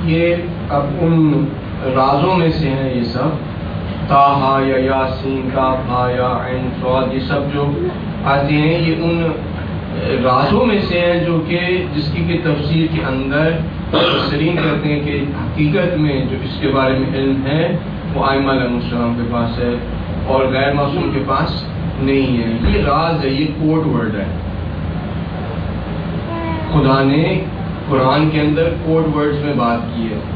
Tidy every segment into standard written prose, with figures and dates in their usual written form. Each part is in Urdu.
یہ اب ان رازوں میں سے ہیں یہ سب، طٰہٰ یا یاسین، کاف ہا یا عین صاد، یہ سب جو آتے ہیں یہ ان رازوں میں سے ہیں جو کہ جس کی کہ تفسیر کے اندر مفسرین کہتے ہیں کہ حقیقت میں جو اس کے بارے میں علم ہے وہ ائمہ علیہ السلام کے پاس ہے اور غیر معصوم کے پاس نہیں ہے. یہ راز ہے، یہ کوڈ ورڈ ہے. خدا نے قرآن کے اندر کوڈ ورڈز میں بات کی ہے،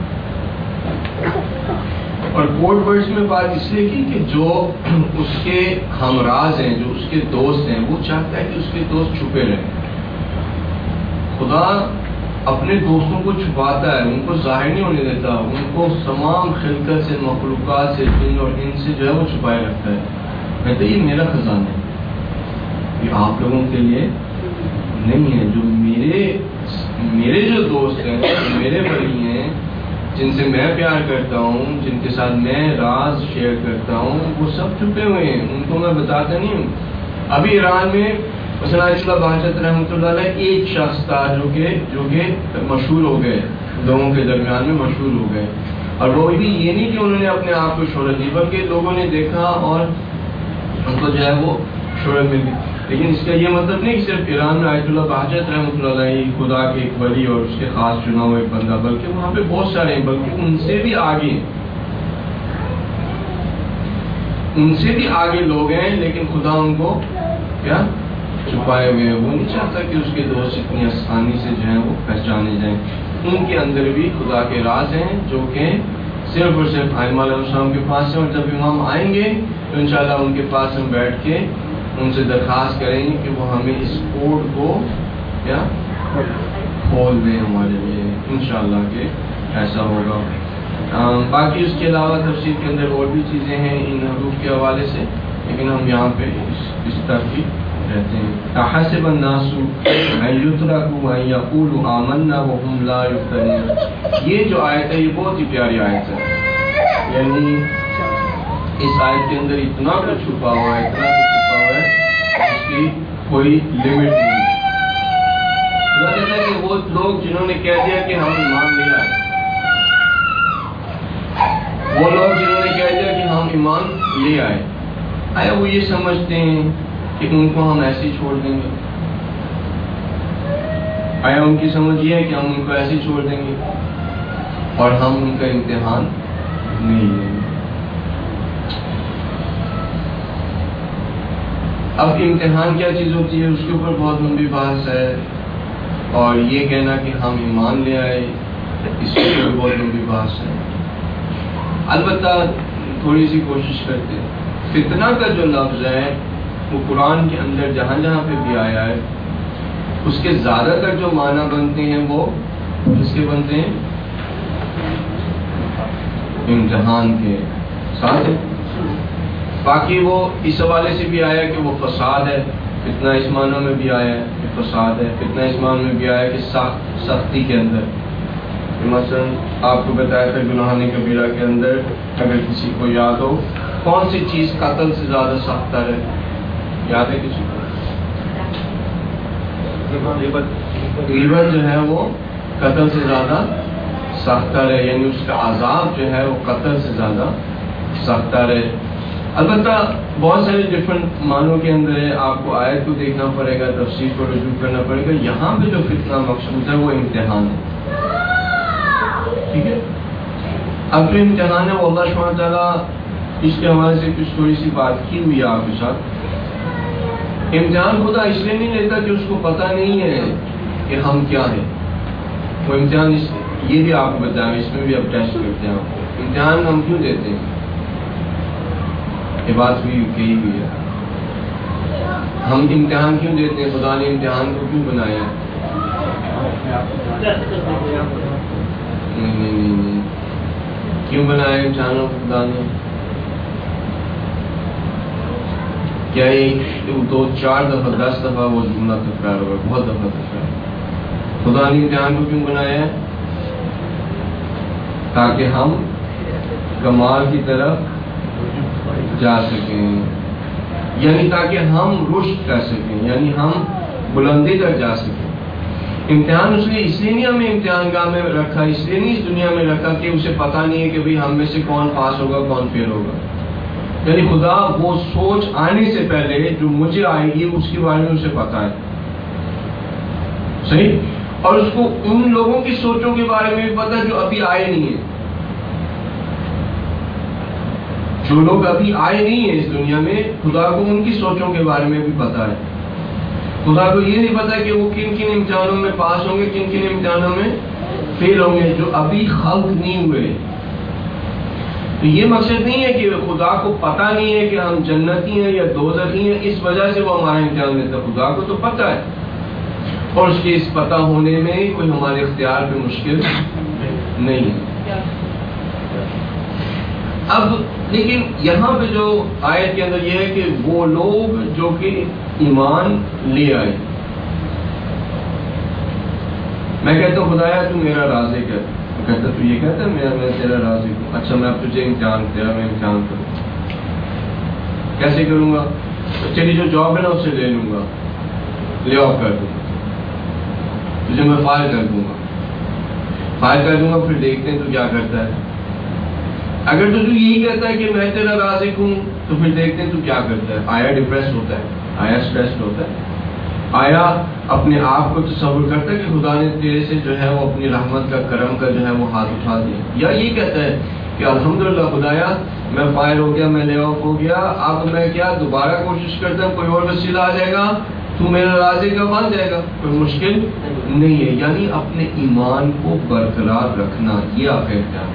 اور کوڈ ورڈز میں بات اس لیے کی کہ جو اس کے ہمراز ہیں، جو اس کے دوست ہیں، وہ چاہتا ہے کہ اس کے دوست چھپے رہیں. خدا اپنے دوستوں کو چھپاتا ہے، ان کو ظاہر نہیں ہونے دیتا، ان کو تمام خلقت سے، مخلوقات سے، جن اور انس سے جو ہے وہ چھپائے رکھتا ہے. کہتے یہ میرا خزانہ ہے، یہ آپ لوگوں کے لیے نہیں ہے. جو میرے جو دوست ہیں، میرے ولی ہیں، جن سے میں پیار کرتا ہوں، جن کے ساتھ میں راز شیئر کرتا ہوں، وہ سب چھپے ہوئے ہیں، ان کو میں بتاتا نہیں ہوں. ابھی ایران میں مثلا آیت اللہ بہجت رحمۃ اللہ علیہ ایک شخص تھا جو کہ مشہور ہو گئے، لوگوں کے درمیان میں مشہور ہو گئے، اور وہ بھی یہ نہیں کہ انہوں نے اپنے آپ کو شہرت دی، بلکہ لوگوں نے دیکھا اور ان کو جو ہے وہ شہرت مل گئی. لیکن اس کا یہ مطلب نہیں کہ صرف ایران میں آیت اللہ بہجت رحمۃ اللہ علیہ خدا کے ایک ولی اور اس کے خاص چنا ہوا ایک بندہ، بلکہ وہاں پہ بہت سارے ہیں، بلکہ ان سے بھی آگے لوگ ہیں، لیکن خدا ان کو کیا چھپائے ہوئے ہیں. وہ نہیں چاہتا کہ اس کے دوست اتنی آسانی سے جو ہیں وہ پہچانے جائیں. ان کے اندر بھی خدا کے راز ہیں جو کہ صرف اور صرف ائمہ علیہ السلام کے پاس ہیں، اور جب امام آئیں گے تو انشاءاللہ ان کے پاس ہم بیٹھ کے ان سے درخواست کریں گے کہ وہ ہمیں اس کوڈ کو کیا کھول دیں ہمارے لیے، انشاءاللہ کہ ایسا ہوگا. باقی اس کے علاوہ تفسیر کے اندر اور بھی چیزیں ہیں ان حروف کے حوالے سے، لیکن ہم یہاں پہ اس طرح کی رہتے ہیں. احسب الناس ان یترکوا ان یقولوا آمنا وهم لا یفتنون. یہ جو آیت ہے یہ بہت ہی پیاری آیت ہے، یعنی اس آیت کے اندر اتنا کچھ چھپا ہوا ہے، اتنا کچھ چھپا ہوا ہے، اس کی کوئی لمٹ نہیں. خدا کہتا ہے کہ وہ لوگ جنہوں نے کہہ دیا کہ ہم ایمان لے آئے، وہ لوگ جنہوں نے کہہ دیا کہ ہم ایمان لے آئے، آیا وہ یہ سمجھتے ہیں کہ ان کو ہم ایسے ہی چھوڑ دیں گے؟ آیا ان کی سمجھ یہ ہے کہ ہم ان کو ایسے ہی چھوڑ دیں گے اور ہم ان کا امتحان نہیں لیں گے؟ اب امتحان کیا چیز ہوتی ہے اس کے اوپر بہت لمبی بحث ہے، اور یہ کہنا کہ ہم ایمان لے آئے اس کے اوپر بہت لمبی بحث ہے. البتہ تھوڑی سی کوشش کرتے ہیں. فتنہ کا جو لفظ ہے وہ قرآن کے اندر جہاں جہاں پہ بھی آیا ہے اس کے زیادہ تر جو معنی بنتے ہیں وہ کس کے بنتے ہیں؟ امتحان کے ساتھ. باقی وہ اس حوالے سے بھی آیا کہ وہ فساد ہے، فتنہ اس معنی میں بھی آیا ہے کہ فساد ہے، فتنہ اس معنی میں بھی آیا کہ سختی کے اندر. مثلا آپ کو بتایا تھا گناہ کبیرہ کے اندر اگر کسی کو یاد ہو کون سی چیز قتل سے زیادہ سخت ہے؟ یاد ہے کسی کو؟ غیبت جو ہے وہ قتل سے زیادہ سخت ہے، یعنی اس کا عذاب جو ہے وہ قتل سے زیادہ سخت ہے. البتہ بہت سارے ڈفرینٹ معنوں کے اندر ہے، آپ کو آیت کو دیکھنا پڑے گا، تفسیر کو رجوع کرنا پڑے گا. یہاں پہ جو فتنہ مقصود ہے وہ امتحان ہے. ٹھیک ہے، اب جو امتحان ہے وہ اللہ سبحانہ تعالیٰ اس کے حوالے سے کچھ تھوڑی سی بات کی ہوئی ہے آپ کے ساتھ. امتحان خدا اس لیے نہیں لیتا کہ اس کو پتہ نہیں ہے کہ ہم کیا ہیں. وہ امتحان یہ بھی آپ کو بتائیں، اس میں بھی اب ٹیسٹ کرتے ہیں. امتحان ہم کیوں دیتے ہیں؟ یہ بات بھی کہی ہوئی ہے. ہم امتحان کیوں دیتے ہیں؟ خدا نے امتحان کو کیوں بنایا ہے؟ نہیں کیوں بنایا امتحانوں کو خدا نے؟ کیا ایک دو چار دفعہ 10 دفعہ وہ جملہ تکرار ہوگا؟ بہت دفعہ تکرار. خدا نے امتحان کو کیوں بنایا ہے؟ تاکہ ہم کمال کی طرف جا سکیں، یعنی تاکہ ہم رشد کر سکیں، یعنی ہم بلندی تک جا سکیں. امتحان اس لیے نہیں ہمیں امتحان گاہ میں رکھا، اس لیے نہیں اس دنیا میں رکھا کہ اسے پتہ نہیں ہے کہ بھئی ہم میں سے کون پاس ہوگا کون فیل ہوگا. یعنی خدا وہ سوچ آنے سے پہلے جو مجھے آئے گی اس کے بارے میں اسے پتا ہے، صحیح، اور اس کو ان لوگوں کی سوچوں کے بارے میں بھی پتا ہے جو ابھی آئے نہیں ہیں. جو لوگ ابھی آئے نہیں ہیں اس دنیا میں، خدا کو ان کی سوچوں کے بارے میں بھی پتا ہے. خدا کو یہ نہیں پتا کہ وہ کن کن امتحانوں میں پاس ہوں گے، کن کن امتحانوں میں فیل ہوں گے جو ابھی خلق نہیں ہوئے. تو یہ مقصد نہیں ہے کہ خدا کو پتہ نہیں ہے کہ ہم جنتی ہیں یا دوزخی ہیں، اس وجہ سے وہ ہمارا امتحان لیتا ہے. خدا کو تو پتہ ہے، اور اس کے اس پتہ ہونے میں کوئی ہمارے اختیار پہ مشکل نہیں ہے. اب لیکن یہاں پہ جو آیت کے اندر یہ ہے کہ وہ لوگ جو کہ ایمان لے آئے. میں کہتا ہوں خدایا تو میرا رازق ہے، کہتا تو یہ کہتا ہے میں تیرا رازق ہوں. اچھا میں اب تجھے امتحان کروں. کیسے کروں گا؟ تیری جو جاب ہے نا اسے لے لوں گا، لے آف کر دوں گا، تجھے میں فائر کر دوں گا، پھر دیکھتے ہیں تو کیا کرتا ہے. اگر تو یہی کہتا ہے کہ میں تیرا رازق ہوں تو پھر دیکھتے ہیں تو کیا کرتا ہے. آیا ڈپریس ہوتا ہے، آیا اسٹریسڈ ہوتا ہے، آیا اپنے آپ کو تصور کرتا ہے کہ خدا نے تیرے سے جو ہے وہ اپنی رحمت کا کرم کا جو ہے وہ ہاتھ اٹھا دیا، یا یہ کہتا ہے کہ الحمدللہ خدایا میں فائر ہو گیا، میں لے آف ہو گیا، اب میں کیا دوبارہ کوشش کرتا ہوں، کوئی اور وسیلہ آ جائے گا تو میرا رازق کا بن جائے گا، کوئی مشکل نہیں ہے. یعنی اپنے ایمان کو برقرار رکھنا یہ آپ کا امتحان ہے.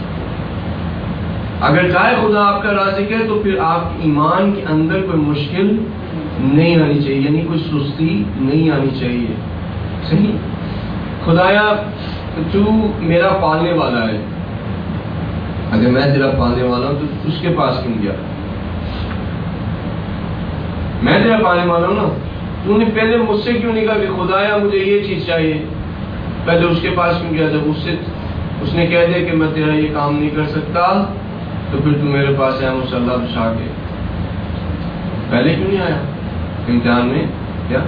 اگر چاہے خدا آپ کا رازق ہے تو پھر آپ کے ایمان کے اندر کوئی مشکل نہیں آنی چاہیے، یعنی کوئی سستی نہیں آنی چاہیے. صحیح، خدایا تو میرا پالنے والا ہے، اگر میں تیرا پالنے والا ہوں تو اس کے پاس کیوں گیا؟ میں تیرا پالنے والا ہوں نا، تو نے پہلے مجھ سے کیوں نہیں کہا کہ خدایا مجھے یہ چیز چاہیے؟ پہلے اس کے پاس کیوں گیا؟ جب اس نے کہہ دیا کہ میں تیرا یہ کام نہیں کر سکتا تو پھر تو میرے پاس ہے مسلح بچھا کے، پہلے کیوں نہیں آیا امتحان میں؟ کیا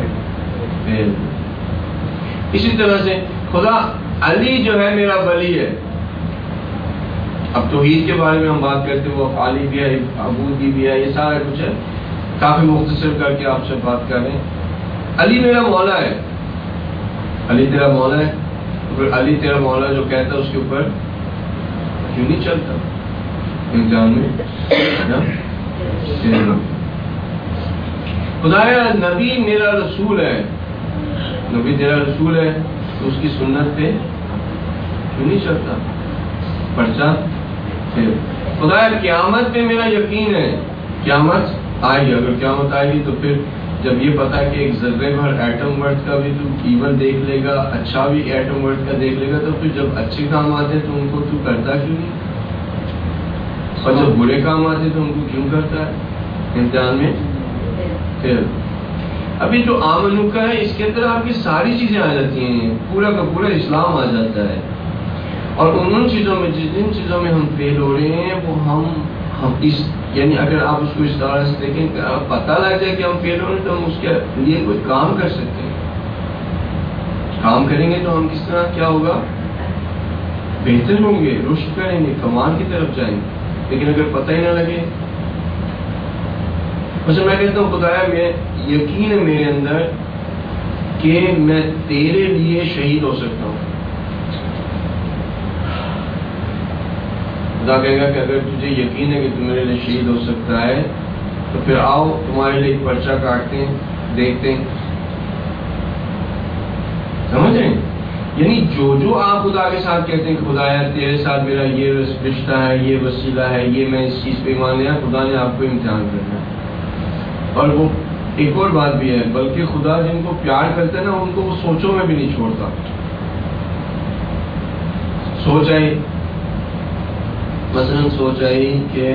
اسی طرح سے خدا علی جو ہے میرا ولی ہے. اب توحید کے بارے میں ہم بات کرتے ہیں، وہ افعالی بھی ہے، عبودی بھی ہے، یہ سارا کچھ ہے، کافی مختصر کر کے آپ سے بات کر رہے ہیں. علی میرا مولا ہے، علی تیرا مولا ہے، تو پھر علی تیرا مولا جو کہتا ہے اس کے اوپر کیوں نہیں چلتا امتحان میں؟ خدایا نبی میرا رسول ہے، نبی تیرا رسول ہے تو اس کی سنت پہ کیوں نہیں چلتا؟ پرچہ خدایا قیامت پہ میرا یقین ہے، قیامت آئے گی، اگر قیامت آئے گی تو پھر جب یہ پتا کہ ایک ذرے بھر ایٹم ورڈ کا بھی تو ایون دیکھ لے گا، اچھا بھی ایٹم ورڈ کا دیکھ لے گا، تو پھر جب اچھے کام آتے تو ان کو تو کرتا کیوں نہیں، اور جب برے کام آتے تو ان کو کیوں کرتا ہے امتحان میں؟ پھر ابھی جو آمنو کا ہے اس کے اندر آپ کی ساری چیزیں آ جاتی ہیں، پورا کا پورا اسلام آ جاتا ہے. اور ان چیزوں میں جن چیزوں میں ہم فیل ہو رہے ہیں وہ ہم اس یعنی اگر آپ اس کو اس طرح سے دیکھیں کہ پتہ لگ جائے کہ ہم فیل ہو رہے ہیں تو ہم اس کے لیے کوئی کام کر سکتے ہیں. کام کریں گے تو ہم کس طرح کیا ہوگا؟ بہتر ہوں گے، رشد کریں گے، کمال کی طرف جائیں گے. لیکن اگر پتہ ہی نہ لگے، اچھا میں کہتا ہوں خدایا میں یقین ہے میرے اندر کہ میں تیرے لیے شہید ہو سکتا ہوں. خدا کہے گا کہ اگر تجھے یقین ہے کہ تم میرے لیے شہید ہو سکتا ہے تو پھر آؤ تمہارے لیے ایک پرچہ کاٹتے ہیں، دیکھتے ہیں. سمجھ رہے ہیں؟ یعنی جو آپ خدا کے ساتھ کہتے ہیں کہ خدایا تیرے ساتھ میرا یہ رشتہ ہے، یہ وسیلہ ہے، یہ میں اس چیز پہ مان لیا، خدا نے آپ کو امتحان کرنا ہے. اور وہ ایک اور بات بھی ہے، بلکہ خدا جن کو پیار کرتا ہے نا ان کو وہ سوچوں میں بھی نہیں چھوڑتا. سوچ آئی مثلا سوچ آئی کہ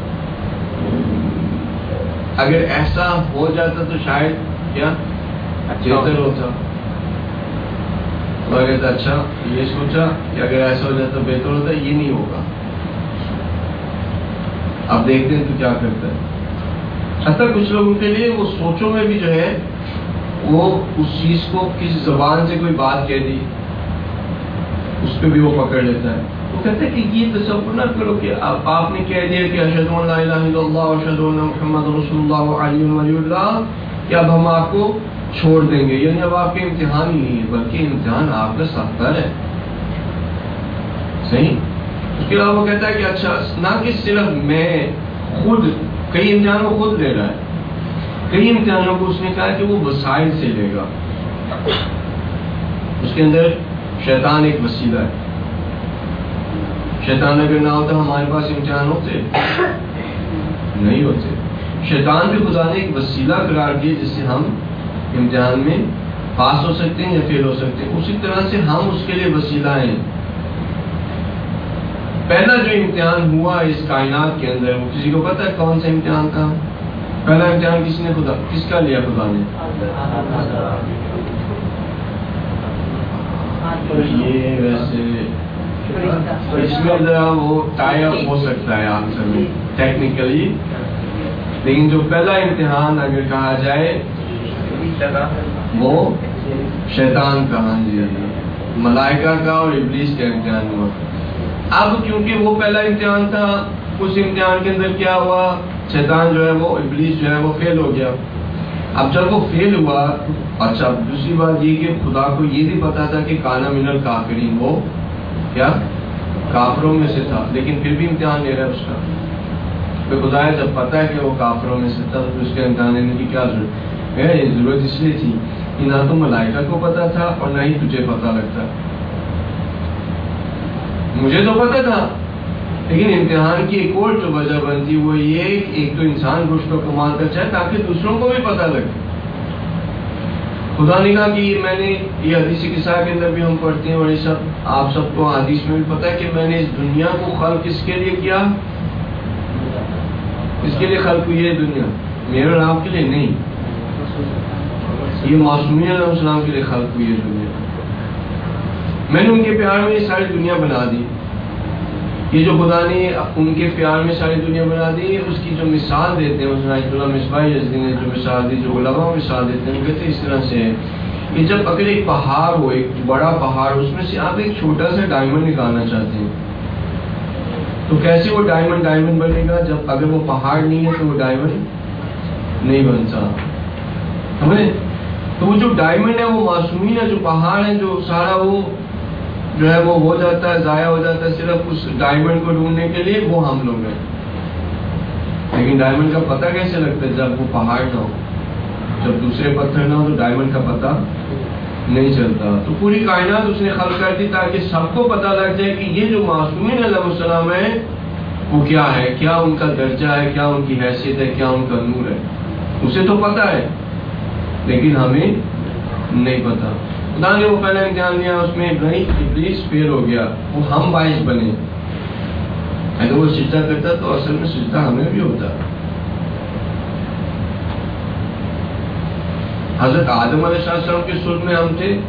اگر ایسا ہو جاتا تو شاید کیا بہتر ہوتا. خدا کہتا اچھا یہ سوچا کہ اگر ایسا ہو جاتا تو بہتر ہوتا، یہ نہیں ہوگا. اب دیکھتے ہیں تو کیا کرتا ہے. حتیٰ کچھ لوگوں کے لیے وہ سوچوں میں بھی جو ہے وہ اس چیز کو کسی زبان سے کوئی بات کہہ دی اس پہ بھی وہ پکڑ لیتا ہے. وہ کہتا ہے کہ یہ تصور نہ کرو کہ آپ نے کہہ دیا کہ اشہد ان لا الہ الا اللہ واشہد ان محمد رسول اللہ علی ولی اللہ کہ اب ہم آپ کو چھوڑ دیں گے. یعنی اب آپ کے امتحان ہی نہیں ہے بلکہ امتحان آپ کا سختر ہے. صحیح. اس کے علاوہ وہ کہتا ہے کہ اچھا نہ کہ صرف میں خود کئی امتحانوں کو خود لے رہا ہے, کئی امتحانوں کو اس نے کہا کہ وہ وسائل سے لے گا. اس کے اندر شیطان ایک وسیلہ ہے. شیطان اگر نہ ہوتا ہمارے پاس امتحان ہوتے نہیں ہوتے. شیطان بھی خدا نے ایک وسیلہ قرار دیا جس سے ہم امتحان میں پاس ہو سکتے ہیں یا فیل ہو سکتے ہیں. اسی طرح سے ہم اس کے لیے وسیلہ ہیں. پہلا جو امتحان ہوا اس کائنات کے اندر وہ کسی کو پتہ ہے کون سا امتحان تھا؟ پہلا امتحان کس کا لیا خدا نے؟ یہ ویسے اس میں ذرا وہ ٹائی اپ ہو سکتا ہے آنسر میں ٹیکنیکلی, لیکن جو پہلا امتحان اگر کہا جائے وہ شیطان کا, ہاں جی ملائکہ کا اور ابلیس کا امتحان ہوا. اب کیونکہ وہ پہلا امتحان تھا, اس امتحان کے اندر کیا ہوا, شیطان جو ہے وہ ابلیس جو ہے وہ فیل ہو گیا. اب جب وہ فیل ہوا, اچھا دوسری بات یہ کہ خدا کو یہ بھی پتا تھا کہ کانا من الکافرین, وہ کیا کافروں میں سے تھا, لیکن پھر بھی امتحان لے رہا ہے اس کا. تو خدا ہے جب پتا ہے کہ وہ کافروں میں سے تھا تو اس کا امتحان لینے کی کیا ضرورت ہے؟ یہ ضرورت اس لیے تھی کہ نہ تو ملائکہ کو پتا تھا اور نہ ہی تجھے پتا لگتا. مجھے تو پتا تھا, لیکن امتحان کی ایک اور جو وجہ بنتی وہ یہ ایک تو انسان رشد و کمال کا چاہے تاکہ دوسروں کو بھی پتہ لگے. خدا نے کہا کہ میں نے یہ حدیث قصہ کے اندر بھی ہم پڑھتے ہیں اور یہ سب آپ سب کو حدیث میں بھی پتہ ہے کہ میں نے اس دنیا کو خلق کس کے لیے کیا, اس کے لیے خلق ہوئی ہے دنیا, میرے اور آپ کے لیے نہیں. یہ معصومین علیہ السلام کے لیے خلق ہوئی ہے دنیا. میں نے ان کے پیار میں یہ ساری دنیا بنا دی. یہ جو خدا نے ان کے پیار میں ساری دنیا بنا دی, اس کی جو مثال دیتے ہیں اس آیت اللہ مصباح یزدی نے جو مثال دی, جو علماء مثال دیتے ہیں, وہ کہتے ہیں اس طرح سے کہ جب اگر ایک پہاڑ ہو, ایک بڑا پہاڑ, اس میں سے آپ ایک چھوٹا سا ڈائمنڈ نکالنا چاہتے ہیں تو کیسے وہ ڈائمنڈ بنے گا؟ جب اگر وہ پہاڑ نہیں ہے تو وہ ڈائمنڈ نہیں بنتا. ہمیں تو وہ جو ڈائمنڈ ہے وہ معصومین ہے, جو پہاڑ ہے جو سارا وہ جو ہے وہ ہو جاتا ہے, ضائع ہو جاتا ہے صرف اس ڈائمنڈ کو ڈھونڈنے کے لیے, وہ ہم لوگ ہیں. لیکن ڈائمنڈ کا پتہ کیسے لگتا ہے جب وہ پہاڑ نہ ہو, جب دوسرے پتھر نہ ہو تو ڈائمنڈ کا پتہ نہیں چلتا. تو پوری کائنات اس نے خلق کر دی تاکہ سب کو پتہ لگ جائے کہ یہ جو معصومین علیہ السلام ہے وہ کیا ہے, کیا ان کا درجہ ہے, کیا ان کی حیثیت ہے, کیا ان کا نور ہے. اسے تو پتہ ہے لیکن ہمیں نہیں پتہ. خدا نے وہ پہلا امتحان لیا, اس میں ابلیس فیل ہو گیا, وہ ہم باعث بنے. اگر وہ سجدہ کرتا تو اصل میں سجدہ ہمیں بھی ہوتا. حضرت آدم علیہ السلام کے صلب میں ہم تھے,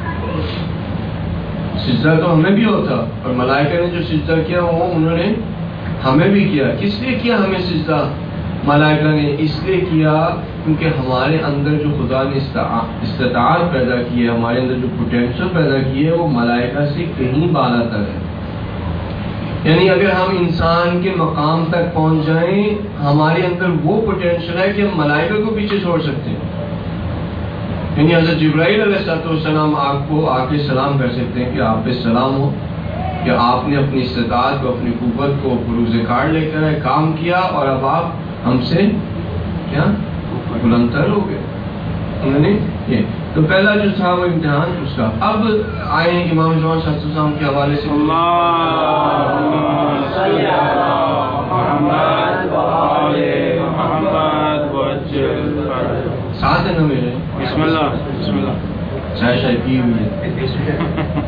سجدہ تو ہمیں بھی ہوتا, اور ملائکہ نے جو سجدہ کیا وہ انہوں نے ہمیں بھی کیا. کس لیے کیا ہمیں سجدہ ملائکہ نے؟ اس لیے کیا کیونکہ ہمارے اندر جو خدا نے استطاعت پیدا کی ہے, ہمارے اندر جو پوٹینشل پیدا کی ہے وہ ملائکہ سے کہیں بالا تر ہے. یعنی اگر ہم انسان کے مقام تک پہنچ جائیں, ہمارے اندر وہ پوٹینشل ہے کہ ہم ملائکہ کو پیچھے چھوڑ سکتے ہیں. یعنی حضرت جبرائیل علیہ السلام آپ کو آ کے سلام کر سکتے ہیں کہ آپ پہ سلام ہو, کہ آپ نے اپنی استطاعت کو, اپنی قوت کو بروز کار لے کر کام کیا اور اب آپ ہم سے کیا بلندتر ہو گئے. انہوں نے یہ تو پہلا جو تھا وہ امتحان اس کا. اب آئے امام جوان صلی اللہ علیہ وسلم کے حوالے سے ساتھ ہے نا میرے, بسم اللہ چائے پی ہوئی ہے.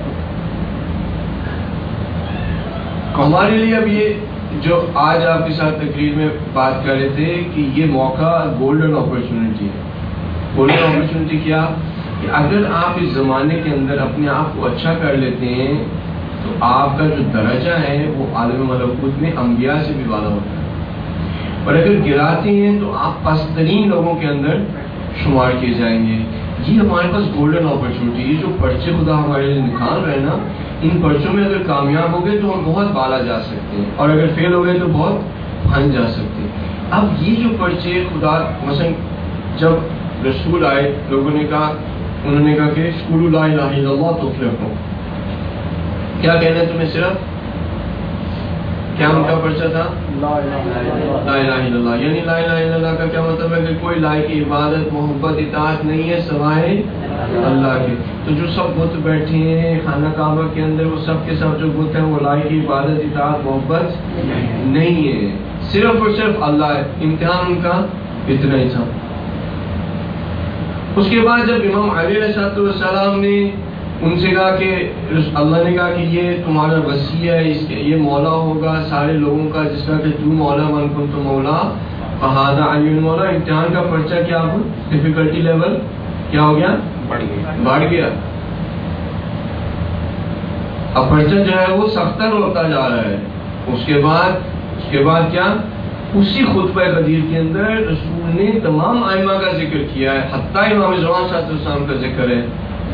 ہمارے لیے اب یہ جو آج آپ کے ساتھ تقریر میں بات کر رہے تھے کہ یہ موقع گولڈن اپرچونٹی ہے. گولڈن اپرچونٹی کیا کہ اگر آپ اس زمانے کے اندر اپنے آپ کو اچھا کر لیتے ہیں تو آپ کا جو درجہ ہے وہ عالم ملکوت میں انبیاء سے بھی والا ہوتا ہے, اور اگر گراتے ہیں تو آپ پسترین لوگوں کے اندر شمار کیے جائیں گے. یہ ہمارے پاس گولڈن اپرچونٹی. یہ جو پرچے خدا ہمارے لیے نکال رہے ہیں نا، ان پرچوں میں اگر کامیاب ہو گئے تو ہم بہت بالا جا سکتے ہیں، اور اگر فیل ہو گئے تو بہت بھن جا سکتے ہیں. اب یہ جو پرچے خدا، مثلا جب رسول آئے، لوگوں نے کہا، انہوں نے کہا کہ قولوا لا الہ الا اللہ تفلحوا. کیا کہنا ہے تمہیں؟ صرف کیا ان کا پرچہ تھا؟ لا الہ الا اللہ. یعنی لا الہ الا اللہ کا کیا مطلب ہے کہ کوئی لائق کی عبادت، محبت، اطاعت نہیں ہے سوائے اللہ کے. تو جو سب بت بیٹھے ہیں خانہ کعبہ کے اندر، وہ سب کے سب جو بت ہیں وہ لائق کی عبادت، اطاعت، محبت نہیں ہے، صرف اور صرف اللہ ہے. امتحان ان کا اتنا ہی تھا. اس کے بعد جب امام علی علیہ السلام نے ان سے کہا کہ اللہ نے کہا کہ یہ تمہارا وصی ہے، اس کے یہ مولا ہوگا سارے لوگوں کا، جس کا کہ تو مولا من کنت مولا فہذا علی المولا. امتحان کا پرچہ کیا ہو، ڈیفیکلٹی لیول کیا ہو گیا؟ بڑھ گیا. اب پرچہ جو ہے وہ سختر ہوتا جا رہا ہے. اس کے بعد کیا؟ اسی خطبہ غدیر کے اندر رسول نے تمام ائمہ کا ذکر کیا ہے، حتیٰ امام زمان صلی اللہ علیہ وسلم کا ذکر ہے.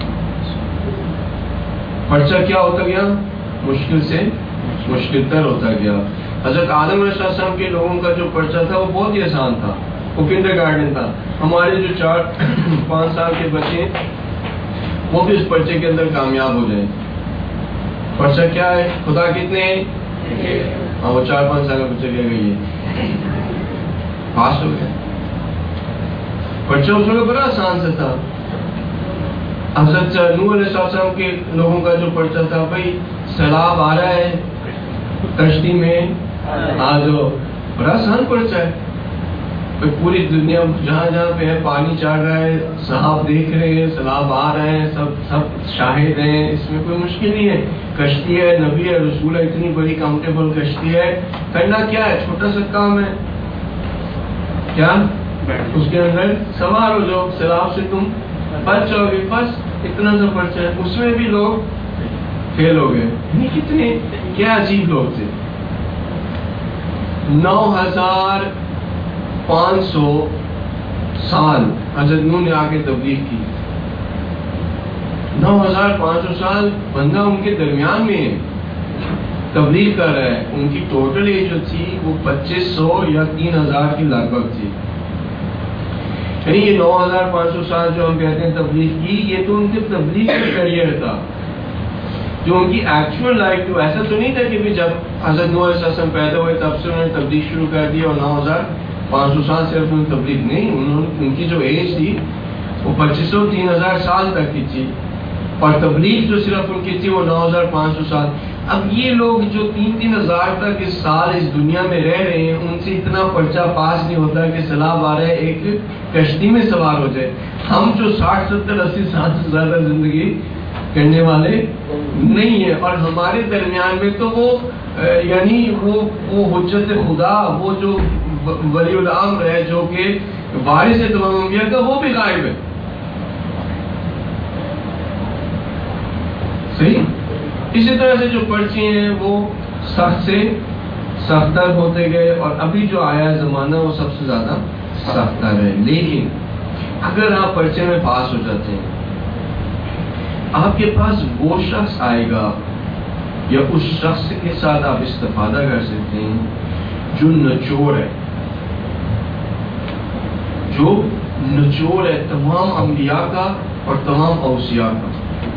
پرچہ کیا ہوتا گیا؟ مشکل سے مشکل تر ہوتا گیا. حضرت آدم علیہ السلام کے لوگوں کا جو پرچہ تھا وہ بہت ہی آسان تھا، وہ کنڈر گارڈن تھا. ہمارے جو 4-5 سال کے بچے وہ بھی اس پرچے کے اندر کامیاب ہو جائیں. پرچہ کیا ہے؟ خدا کتنے ہیں؟ ہاں، وہ 4-5 سال کا بچہ کہے گا یہ پاس ہو گیا. پرچہ اس میں بڑا آسان سے تھا. حضرت نوح علیہ السلام کے لوگوں کا جو پرچہ تھا، بھائی سیلاب آ رہا ہے، کشتی میں آ جاؤ. بڑا آسان پرچہ ہے. پوری دنیا جہاں جہاں پہ ہے پانی چڑھ رہا ہے، صحاب دیکھ رہے ہیں، سیلاب آ رہے ہیں، سب شاہد ہیں، اس میں کوئی مشکل نہیں ہے. کشتی ہے، نبی ہے، رسول ہے، اتنی بڑی کمفرٹیبل کشتی ہے. کرنا کیا ہے؟ چھوٹا سا کام ہے، کیا اس کے اندر سوار ہو جاؤ، سیلاب سے تم بچ جاؤ گے. بس اتنا سا پرچہ ہے. اس میں بھی لوگ فیل ہو گئے. کتنے کیا عجیب لوگ تھے. 9500 سال حضرت نوح نے آ کے تبلیغ کی. 9500 سال بندہ ان کے درمیان میں تبلیغ کر رہا ہے. ان کی ٹوٹل ایج جو تھی وہ 2500 یا 3000 کی لگ بھگ تھی. یعنی یہ 9500 سال جو ہم کہتے ہیں تبلیغ کی، یہ تو ان کے تبلیغ کا کریئر تھا. جو ان کی ایکچوئل لائف تو ایسا تو نہیں تھا کہ جب حضرت نوح علیہ السلام پیدا ہوئے تب سے انہوں نے تبلیغ شروع کر دی اور 9500 سال صرف انہوں نے تبلیغ نہیں. ان کی جو ایج تھی وہ 2500-3000 سال تک کی تھی، اور تبلیغ جو صرف ان کی تھی وہ 9500 سال. اب یہ لوگ جو 3-3000 تک اس سال اس دنیا میں رہ رہے ہیں، ان سے اتنا پرچہ پاس نہیں ہوتا کہ سیلاب آ رہا ہے ایک کشتی میں سوار ہو جائے. ہم جو 60-70-80 سال سے زیادہ زندگی کرنے والے نہیں ہیں، اور ہمارے درمیان میں تو وہ یعنی وہ حجت خدا، وہ جو ولی الامر ہے، جو کہ وارث ہے تمام انبیاء کا، وہ بھی غائب ہے. صحیح. اسی طرح سے جو پرچے ہیں وہ سخت سے سختر ہوتے گئے، اور ابھی جو آیا زمانہ وہ سب سے زیادہ سختر ہے. لیکن اگر آپ پرچے میں پاس ہو جاتے ہیں، آپ کے پاس وہ شخص آئے گا یا اس شخص کے ساتھ آپ استفادہ کر سکتے ہیں جو نچوڑ ہے، جو نچوڑ ہے تمام انبیاء کا اور تمام اوصیاء کا.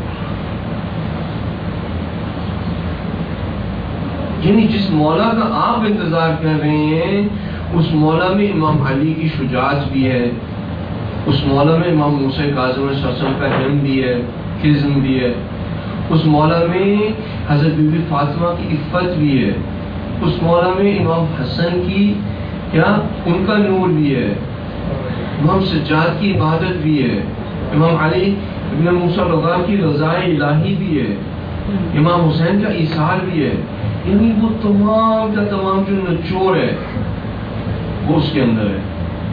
یعنی جس مولا کا آپ انتظار کر رہے ہیں، اس مولا میں امام علی کی شجاعت بھی ہے، اس مولا میں امام موسیٰ کاظم علیہ السلام کا علم بھی ہے، خزم بھی ہے، اس مولا میں حضرت بی بی فاطمہ کی عفت بھی ہے، اس مولا میں امام حسن کی کیا ان کا نور بھی ہے، امام سجاد کی عبادت بھی ہے، امام علی ابن موسیٰ لغا کی رضا الہی بھی ہے، امام حسین کا ایثار بھی ہے. یعنی وہ تمام کا تمام جو نچوڑ ہے وہ اس کے اندر ہے.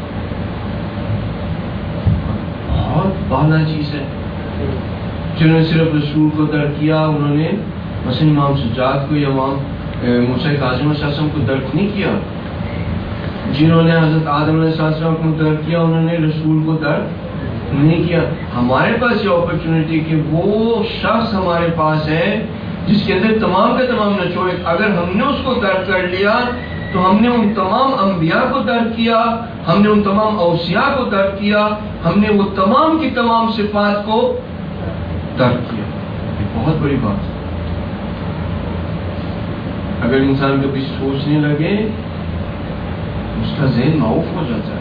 بہت بالا چیز ہے. جنہوں نے صرف رسول کو درک کیا، انہوں نے مثلا امام سجاد کو یا امام موسیٰ کاظم علیہ السلام کو درک نہیں کیا. جنہوں نے حضرت آدم علیہ السلام کو درک کیا، انہوں نے رسول کو درک نہیں کیا. ہمارے پاس یہ اپرچونٹی کہ وہ شخص ہمارے پاس ہے جس کے اندر تمام کا تمام نچوڑ. اگر ہم نے اس کو ترک کر لیا تو ہم نے ان تمام انبیاء کو ترک کیا, ہم نے ان تمام اوصیاء کو ترک کیا, ہم نے وہ تمام کی تمام صفات کو ترک کیا. یہ بہت بڑی بات ہے. اگر انسان کبھی سوچنے لگے اس کا ذہن معاف ہو جاتا ہے.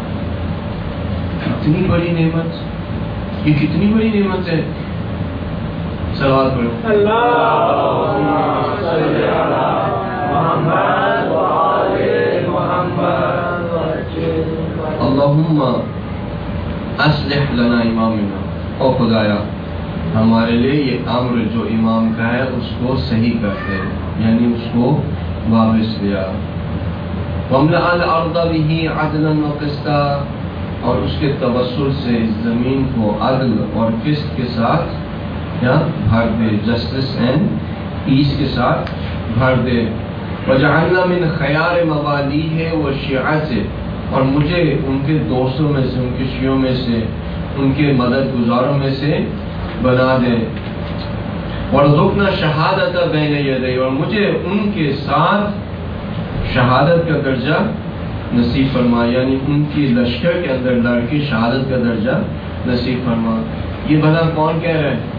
کتنی بڑی نعمت, یہ کتنی بڑی نعمت ہے. صلوات پڑھو. اللہم صلی علی محمد و آل محمد. اللہم اصلح لنا امامنا. او خدایا ہمارے لیے یہ امر جو امام کا ہے اس کو صحیح کر دے, یعنی اس کو واپس لیا. وَامْلَأَ الْأَرْضَ بِهِ عَدْلًا وَقِسْطًا, اور اس کے توسل سے زمین کو عدل اور قسط کے ساتھ بھر دے, جسٹس اینڈ پیس کے ساتھ بھر دے. وَجَعَلْنَا مِنْ خَيَارِ مَوَالِيهِ وَشِيَعَتِهِ, اور مجھے ان کے دوستوں میں سے, ان کے شیعوں میں سے, ان کے مددگزاروں میں سے بنا دے. وَارْزُقْنَا الشَّهَادَةَ بَيْنَ يَدَيْهِ, اور مجھے ان کے ساتھ شہادت کا درجہ نصیب فرما, یعنی ان کی لشکر کے اندر لڑ کے شہادت کا درجہ نصیب فرما. یہ بھلا کون کہہ رہا ہے؟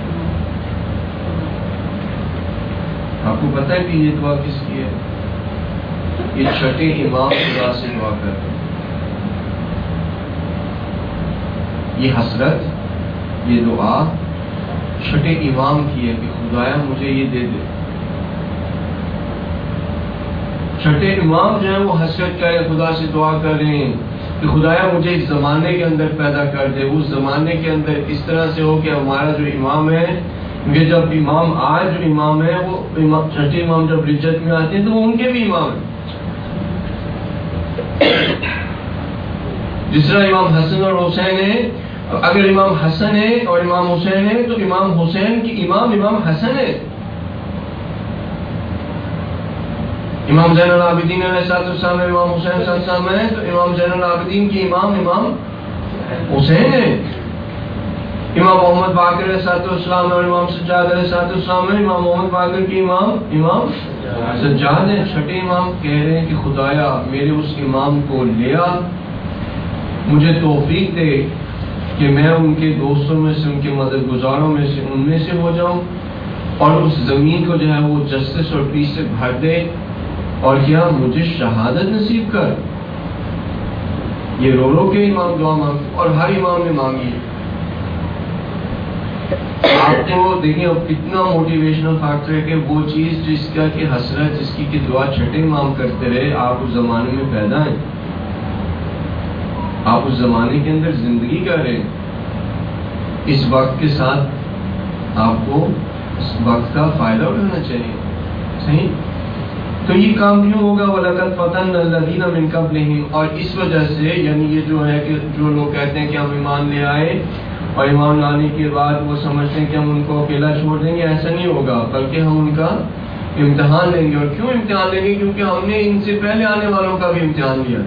آپ کو پتہ ہے کہ یہ دعا کس کی ہے؟ یہ چھٹے امام خدا سے دعا کرتے ہیں. یہ حسرت, یہ دعا چھٹے امام کی ہے کہ خدایا مجھے یہ دے دے. چھٹے امام جو ہیں وہ حسرت کرے, خدا سے دعا کر رہے ہیں کہ خدایا مجھے اس زمانے کے اندر پیدا کر دے, اس زمانے کے اندر اس طرح سے ہو کہ ہمارا جو امام ہے, کیونکہ جب امام آج جو امام ہے وہ چھٹے امام جب رجت میں آتے ہیں تو وہ ان کے بھی امام ہیں. جس طرح امام حسن اور حسین ہے, اگر امام حسن ہے اور امام حسین ہے تو امام حسین کی امام حسن ہے. امام زین العابدین علیہ السلام امام حسین علیہ السلام ہے تو امام زین العابدین کی امام حسین ہے. امام محمد باقر علیہ السلام اور امام سجاد علیہ السلام ہے, امام محمد باقر کی امام سجاد ہے. چھٹے امام کہہ رہے ہیں کہ خدایا میرے اس امام کو لیا, مجھے توفیق دے کہ میں ان کے دوستوں میں سے, ان کے مددگزاروں میں سے, ان میں سے ہو جاؤں, اور اس زمین کو جو ہے وہ جسٹس اور پیس سے بھر دے, اور کیا مجھے شہادت نصیب کر. یہ رو رو کے امام دعا مانگ, اور ہر امام نے مانگی. آپ کو دیکھیں اب کتنا موٹیویشنل فیکٹر ہے کہ وہ چیز جس کا کہ حسرت, جس کی کہ دعا چھٹے امام کرتے رہے, آپ اس زمانے میں پیدا ہیں, آپ اس زمانے کے اندر زندگی کر رہے ہیں. اس وقت کے ساتھ آپ کو اس وقت کا فائدہ اٹھانا چاہیے. صحیح. تو یہ کام کیوں ہوگا؟ وَلَقَدْ فَتَنَّا الَّذِينَ مِن قَبْلِهِمْ, اور اس وجہ سے, یعنی یہ جو ہے کہ جو لوگ کہتے ہیں کہ ہم ایمان لے آئے اور ایمان لانے کے بعد وہ سمجھتے ہیں کہ ہم ان کو اکیلا چھوڑ دیں گے, ایسا نہیں ہوگا, بلکہ ہم ان کا امتحان لیں گے. اور کیوں امتحان لیں گے؟ کیونکہ ہم نے ان سے پہلے آنے والوں کا بھی امتحان لیا.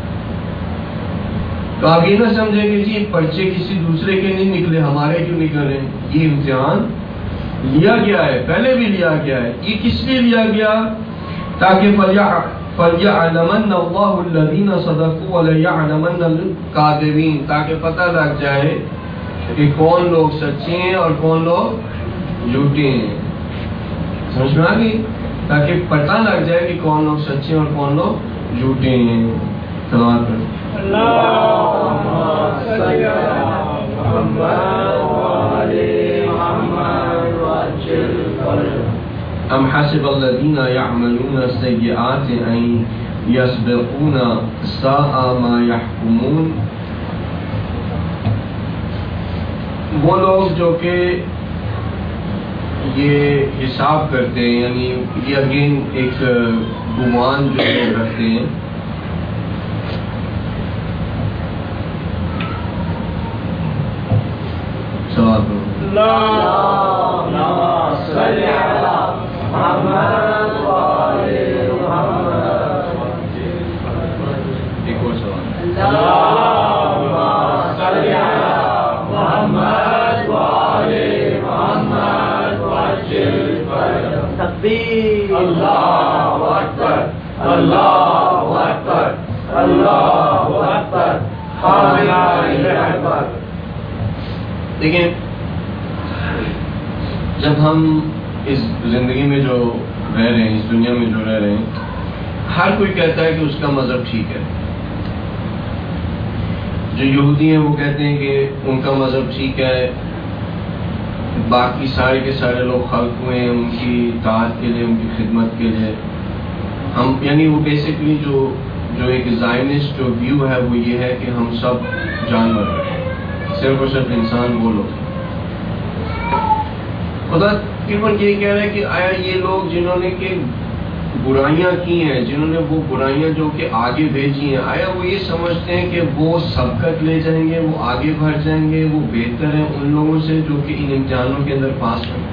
تو آپ یہ نہ سمجھیں کہ جی پرچے کسی دوسرے کے نہیں نکلے, ہمارے کیوں نکل رہے ہیں. یہ امتحان لیا گیا ہے, پہلے بھی لیا گیا ہے. یہ کس لیے لیا گیا؟ تاکہ فَلْيَعْلَمَنَّ اللَّهُ الَّذِينَ صَدَقُوا وَلَيَعْلَمَنَّ الْكَاذِبِينَ, تاکہ پتہ لگ جائے کہ کون لوگ سچے ہیں اور کون لوگ جھوٹے ہیں. سمجھ میں آ گئی؟ تاکہ پتہ لگ جائے کہ کون لوگ سچے ہیں اور کون لوگ جھوٹے ہیں. سلام کرو. اللہم صلی علی محمد و آل محمد وسلم. ام حسب الذین یعملون السیئات ان یسبقونا ساء ما یحکمون. وہ لوگ جو کہ یہ حساب کرتے ہیں, یعنی یہ اگین ایک گمان جو لوگ رکھتے ہیں, سوال کرو. ایک اور سوال. تکبیر، اللہ اکبر، اللہ اکبر، اللہ اکبر، اللہ اکبر۔ دیکھیں، جب ہم اس زندگی میں جو رہ رہے ہیں، اس دنیا میں جو رہ رہے ہیں، ہر کوئی کہتا ہے کہ اس کا مذہب ٹھیک ہے۔ جو یہودی ہیں وہ کہتے ہیں کہ ان کا مذہب ٹھیک ہے، باقی سارے کے سارے لوگ خلق ہوئے ہیں ان کی اطاعت کے لیے، ان کی خدمت کے لیے۔ ہم یعنی وہ بیسکلی جو ایک زائنسٹ جو ویو ہے وہ یہ ہے کہ ہم سب جانور ہیں، صرف اور صرف انسان وہ لوگ۔ خدا تقریباً یہ کہہ رہا ہے کہ آیا یہ لوگ جنہوں نے کہ برائیاں کی ہیں، جنہوں نے وہ برائیاں جو کہ آگے بھیجی ہیں، آیا وہ یہ سمجھتے ہیں کہ وہ سبقت لے جائیں گے، وہ آگے بڑھ جائیں گے، وہ بہتر ہیں ان لوگوں سے جو کہ ان امتحانوں کے اندر پاس ہوئے؟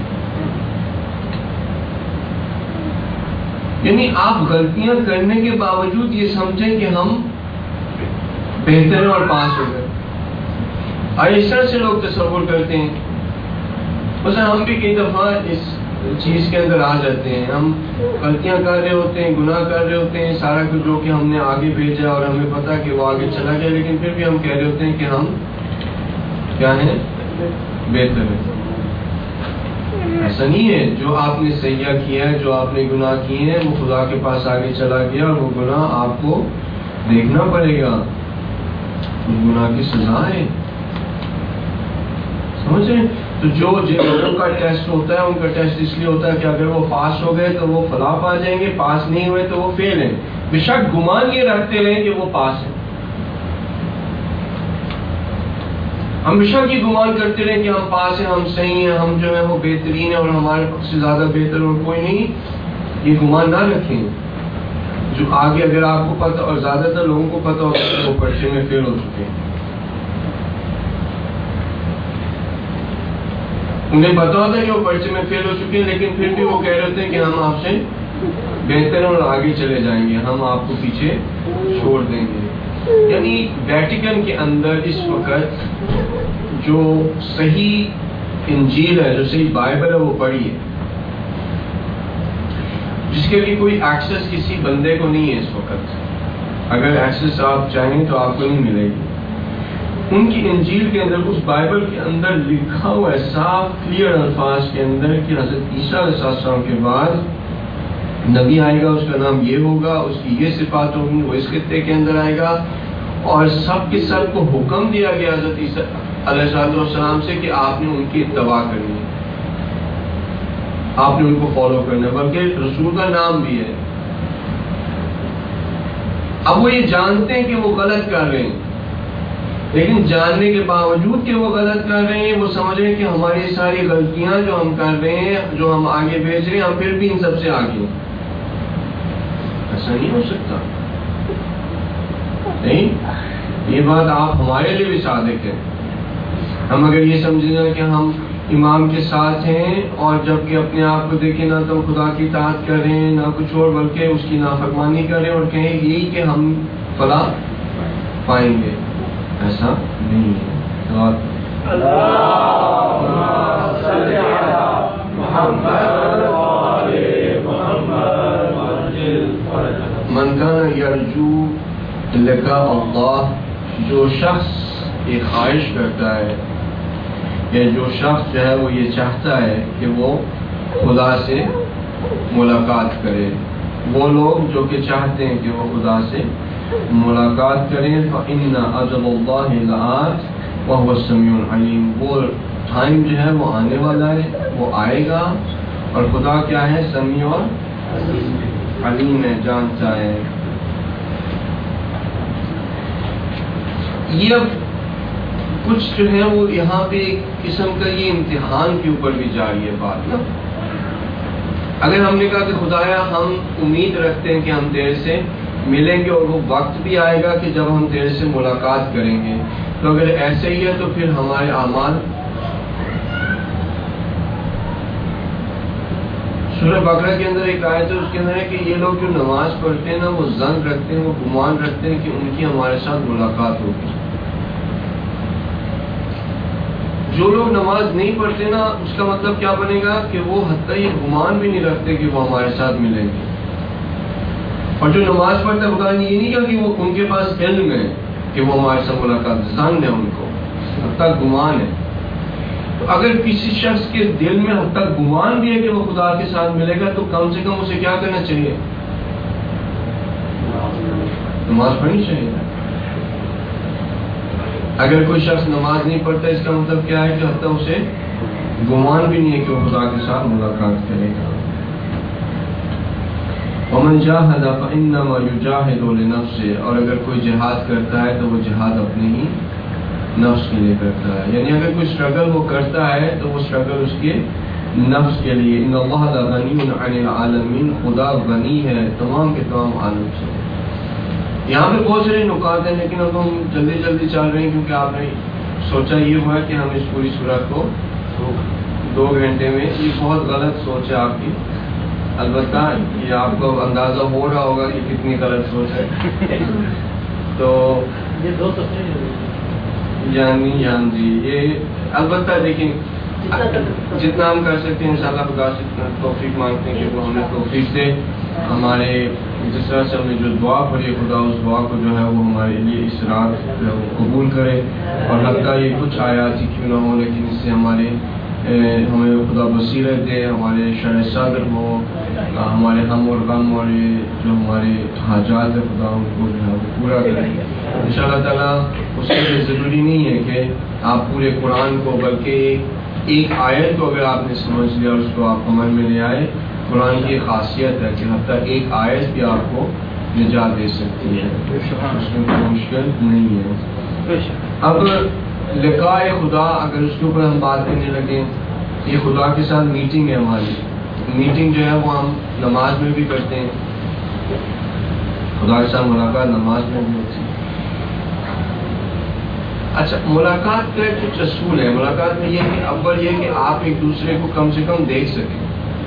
یعنی آپ غلطیاں کرنے کے باوجود یہ سمجھیں کہ ہم بہتر ہیں اور پاس ہو گئے۔ آیا اس طرح سے لوگ تصور کرتے ہیں؟ مثلا ہم بھی کئی دفعہ اس چیز کے اندر آ جاتے ہیں، ہم غلطیاں کر رہے ہوتے ہیں، گناہ کر رہے ہوتے ہیں، سارا کچھ جو کہ ہم نے آگے بھیجا اور ہمیں پتا کہ وہ آگے چلا گیا، لیکن پھر بھی ہم کہہ رہے ہوتے ہیں کہ ہم کیا ہیں؟ بہتر ہیں۔ ایسا نہیں ہے، جو آپ نے سیاح کیا ہے، جو آپ نے گناہ کیے ہیں، وہ خدا کے پاس آگے چلا گیا اور وہ گناہ آپ کو دیکھنا پڑے گا، اس گناہ کی سزا ہے۔ سمجھ رہے ہیں؟ تو جو جن لوگوں کا ٹیسٹ ہوتا ہے ان کا ٹیسٹ اس لیے ہوتا ہے کہ اگر وہ پاس ہو گئے تو وہ فلاح پا جائیں گے، پاس نہیں ہوئے تو وہ فیل ہیں۔ بے شک گمان یہ رکھتے رہیں کہ وہ پاس ہیں، ہم بے شک یہ گمان کرتے رہیں کہ ہم پاس ہیں، ہم صحیح ہیں، ہم جو ہے وہ بہترین ہیں اور ہمارے سے زیادہ بہتر اور کوئی نہیں۔ یہ گمان نہ رکھیں۔ جو آگے اگر آپ کو پتہ، اور زیادہ تر لوگوں کو پتہ ہوتا ہے کہ وہ پرچے میں فیل ہو چکے ہیں، انہیں پتا ہوتا ہے کہ وہ پرچے میں فیل ہو چکے ہیں، لیکن پھر بھی وہ کہہ رہے ہوتے ہیں کہ ہم آپ سے بہتر ہیں اور آگے چلے جائیں گے، ہم آپ کو پیچھے چھوڑ دیں گے۔ یعنی ویٹیکن کے اندر اس وقت جو صحیح انجیل ہے، جو صحیح بائبل ہے، وہ پڑھی ہے، جس کے لیے کوئی ایکسس کسی بندے کو نہیں ہے اس وقت۔ اگر ایکسس آپ چاہیں تو آپ کو نہیں ملے گی۔ ان کی انجیل کے اندر، اس بائبل کے اندر لکھا ہوا ہے صاف کلیئر الفاظ کے اندر کہ حضرت عیسیٰ علیہ السلام کے بعد نبی آئے گا، اس کا نام یہ ہوگا، اس کی یہ صفات ہوگی، وہ اس خطے کے اندر آئے گا، اور سب کے سب کو حکم دیا گیا حضرت عیسیٰ علیہ السلام سے کہ آپ نے ان کی اتباع کرنی ہے، آپ نے ان کو فالو کرنا ہے، بلکہ رسول کا نام بھی ہے۔ اب وہ یہ جانتے ہیں کہ وہ غلط کر رہے ہیں، لیکن جاننے کے باوجود کہ وہ غلط کر رہے ہیں، وہ سمجھ رہے ہیں کہ ہماری ساری غلطیاں جو ہم کر رہے ہیں، جو ہم آگے بھیج رہے ہیں، ہم پھر بھی ان سب سے آگے ہیں۔ ایسا نہیں ہو سکتا، نہیں، یہ بات آپ ہمارے لیے بھی صادق ہے۔ ہم اگر یہ سمجھیں گے کہ ہم امام کے ساتھ ہیں اور جبکہ اپنے آپ کو دیکھیں نہ تو خدا کی اطاعت کر رہے ہیں نہ کچھ اور، بلکہ اس کی نافرمانی کر رہے ہیں اور کہیں یہی کہ ہم فلاح پائیں گے، ایسا نہیں ہے۔ من کان یرجو لقاء اللہ، جو شخص یہ خواہش کرتا ہے یا جو شخص جو ہے وہ یہ چاہتا ہے کہ وہ خدا سے ملاقات کرے، وہ لوگ جو کہ چاہتے ہیں کہ وہ خدا سے ملاقات کریں، فإن أجل اللہ لآت وهو السمیع العلیم، وہ ٹائم جو ہے وہ آنے والا ہے، وہ آئے گا، اور خدا کیا ہے؟ سمیع اور علیم ہے، جانتا ہے۔ یہ اب کچھ جو ہے وہ یہاں پہ ایک قسم کا یہ امتحان کے اوپر بھی جاری ہے بات نا۔ اگر ہم نے کہا کہ خدایا ہم امید رکھتے ہیں کہ ہم تیرے سے ملیں گے اور وہ وقت بھی آئے گا کہ جب ہم تیرے سے ملاقات کریں گے، تو اگر ایسے ہی ہے تو پھر ہمارے اعمال، سورہ بقرہ کے اندر ایک آیت ہے، اس کے اندر ہے کہ یہ لوگ جو نماز پڑھتے ہیں نا، وہ ظن رکھتے ہیں، وہ گمان رکھتے ہیں کہ ان کی ہمارے ساتھ ملاقات ہوگی۔ جو لوگ نماز نہیں پڑھتے نا، اس کا مطلب کیا بنے گا کہ وہ حتیٰ یہ گمان بھی نہیں رکھتے کہ وہ ہمارے ساتھ ملیں گے. اور جو نماز پڑھتا ہے خدا نے یہ نہیں کہا کہ وہ ان کے پاس علم ہے کہ وہ ہمارے ساتھ ملاقات، ظن ہے ان کو، حتیٰ گمان ہے. تو اگر کسی شخص کے دل میں حتیٰ گمان بھی ہے کہ وہ خدا کے ساتھ ملے گا تو کم سے کم اسے کیا کرنا چاہیے؟ نماز پڑھنی چاہیے. اگر کوئی شخص نماز نہیں پڑھتا اس کا مطلب کیا ہے کہ حتیٰ اسے گمان بھی نہیں ہے کہ وہ خدا کے ساتھ ملاقات کرے گا. ومن جاہد فانما یجاہد لنفسہ، اور اگر کوئی جہاد کرتا ہے تو وہ جہاد اپنے ہی نفس کے لیے کرتا ہے. یعنی اگر کوئی اسٹرگل وہ کرتا ہے تو وہ اسٹرگل اس کے نفس کے لیے. ان اللہ غنی عن العالمین، خدا غنی ہے تمام کے تمام عالم سے. یہاں پہ بہت سارے نکات ہیں لیکن اب ہم جلدی جلدی چل رہے ہیں کیونکہ آپ نے سوچا یہ ہوا کہ ہم اس پوری سورت کو 2 گھنٹے میں، یہ بہت غلط سوچ ہے آپ کی. البتہ یہ آپ کو اندازہ ہو رہا ہوگا کہ کتنی غلط سوچ ہے. تو یعنی جی یہ البتہ دیکھیں جتنا ہم کر سکتے ہیں انشاءاللہ خدا سے توفیق مانگتے ہیں کہ وہ ہمیں توفیق دے. ہمارے جس طرح سے ہم نے جو دعا پڑھی خدا اس دعا کو جو ہے وہ ہمارے لیے اس رات قبول کرے. اور حتیٰ یہ کچھ آیات ہی کیوں نہ ہو لیکن اس سے ہمیں خدا بصیرت دے، ہمارے شرح صدر ہو، ہمارے غم اور غم اور جو ہمارے حاجات ہے خدا ان کو جو ہے وہ پورا کرے انشاءاللہ تعالیٰ. اس کے لیے ضروری نہیں ہے کہ آپ پورے قرآن کو، بلکہ ایک آیت کو اگر آپ نے سمجھ لیا اور اس کو آپ عمل میں لے آئے. قرآن کی خاصیت ہے کہ حتیٰ ایک آیت بھی آپ کو نجات دے سکتی ہے، اس میں کوئی مشکل نہیں ہے. اب لقاء خدا اگر اس کے اوپر ہم بات کرنے لگیں، یہ خدا کے ساتھ میٹنگ ہے. ہماری میٹنگ جو ہے وہ ہم نماز میں بھی کرتے ہیں. خدا کے ساتھ ملاقات نماز میں بھی ہوتی ہے. اچھا، ملاقات کا کچھ اصول ہے. ملاقات میں یہ کہ اول یہ کہ آپ ایک دوسرے کو کم سے کم دیکھ سکیں.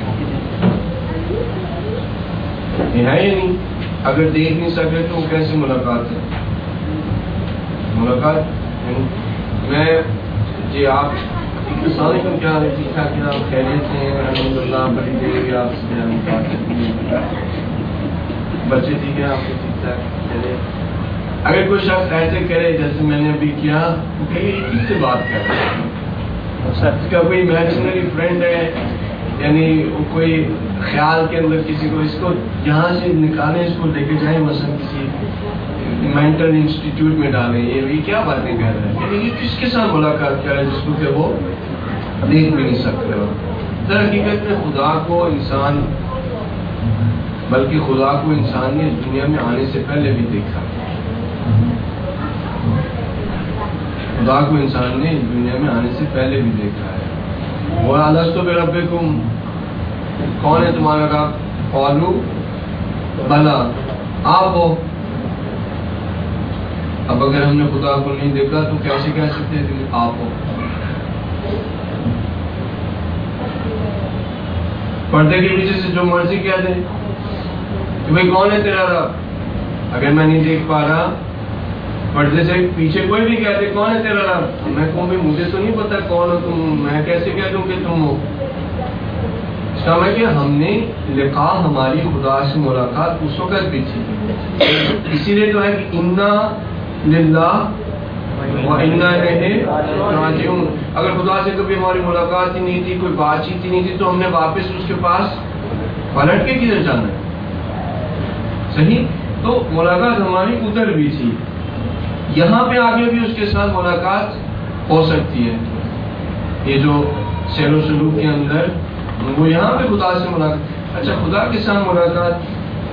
ہے یا نہیں؟ اگر دیکھ نہیں سکے تو کیسے ملاقات ہے؟ ملاقات میں جی آپ السلام علیکم، کیا حال ہے؟ ٹھیک ٹھاک ہیں آپ؟ خیریت سے ہیں؟ الحمدللہ. بڑی دیر ہوئی آپ سے بات کرتے ہیں. بچے ٹھیک ہیں آپ کے؟ ٹھیک ٹھاک خیریت. اگر کوئی شخص ایسے کرے جیسے میں نے ابھی کیا کہ یہ کس سے بات کر رہا ہے؟ اس کا کوئی امیجنری فرینڈ ہے، یعنی کوئی خیال کے اندر کسی کو اس کو یہاں سے نکالیں، اس کو لے کے جائیں مثلا کسی مینٹل انسٹیٹیوٹ میں ڈالیں. یہ کیا باتیں کہہ رہے ہیں؟ یعنی یہ کس کے ساتھ ملاقات کر رہے ہیں جس کو کہ وہ دیکھ بھی نہیں سکتے ہو. در حقیقت میں خدا کو انسان، بلکہ خدا کو انسان نے دنیا میں آنے سے پہلے بھی دیکھا. خدا کو انسان نے دنیا میں آنے سے پہلے بھی دیکھا ہے. وہ الستو بربکم، کون ہے تمہارا رب؟ قالوا بلا، آپ ہو. اب اگر ہم نے خدا کو نہیں دیکھا تو کیسے کہہ سکتے ہیں کہ آپ ہو؟ پردے کے پیچھے سے جو مرضی کہہ دیں کہ بھائی کون ہے تیرا رب، اگر میں نہیں دیکھ پا رہا، پردے سے پیچھے کوئی بھی کہہ دے کون ہے تیرا رب، میں کہوں بھی مجھے تو نہیں پتا کون ہو تم، میں کیسے کہہ دوں کہ تم ہو. اس کا مطلب کہ ہم نے لقاء ہماری خدا سے ملاقات اس وقت بھی تھی. اسی لیے تو ہے کہ انا للہ و انا الیہ راجعون. اگر خدا سے کبھی ہماری ملاقات ہی نہیں تھی، کوئی بات چیت ہی نہیں تھی، تو ہم نے واپس اس کے پاس پلٹ کے کدھر جانا ہے؟ صحیح. تو ملاقات ہماری ادھر بھی تھی، یہاں پہ آگے بھی اس کے ساتھ ملاقات ہو سکتی ہے. یہ جو سیر و سلوک کے اندر وہ یہاں پہ خدا سے ملاقات. اچھا، خدا کے ساتھ ملاقات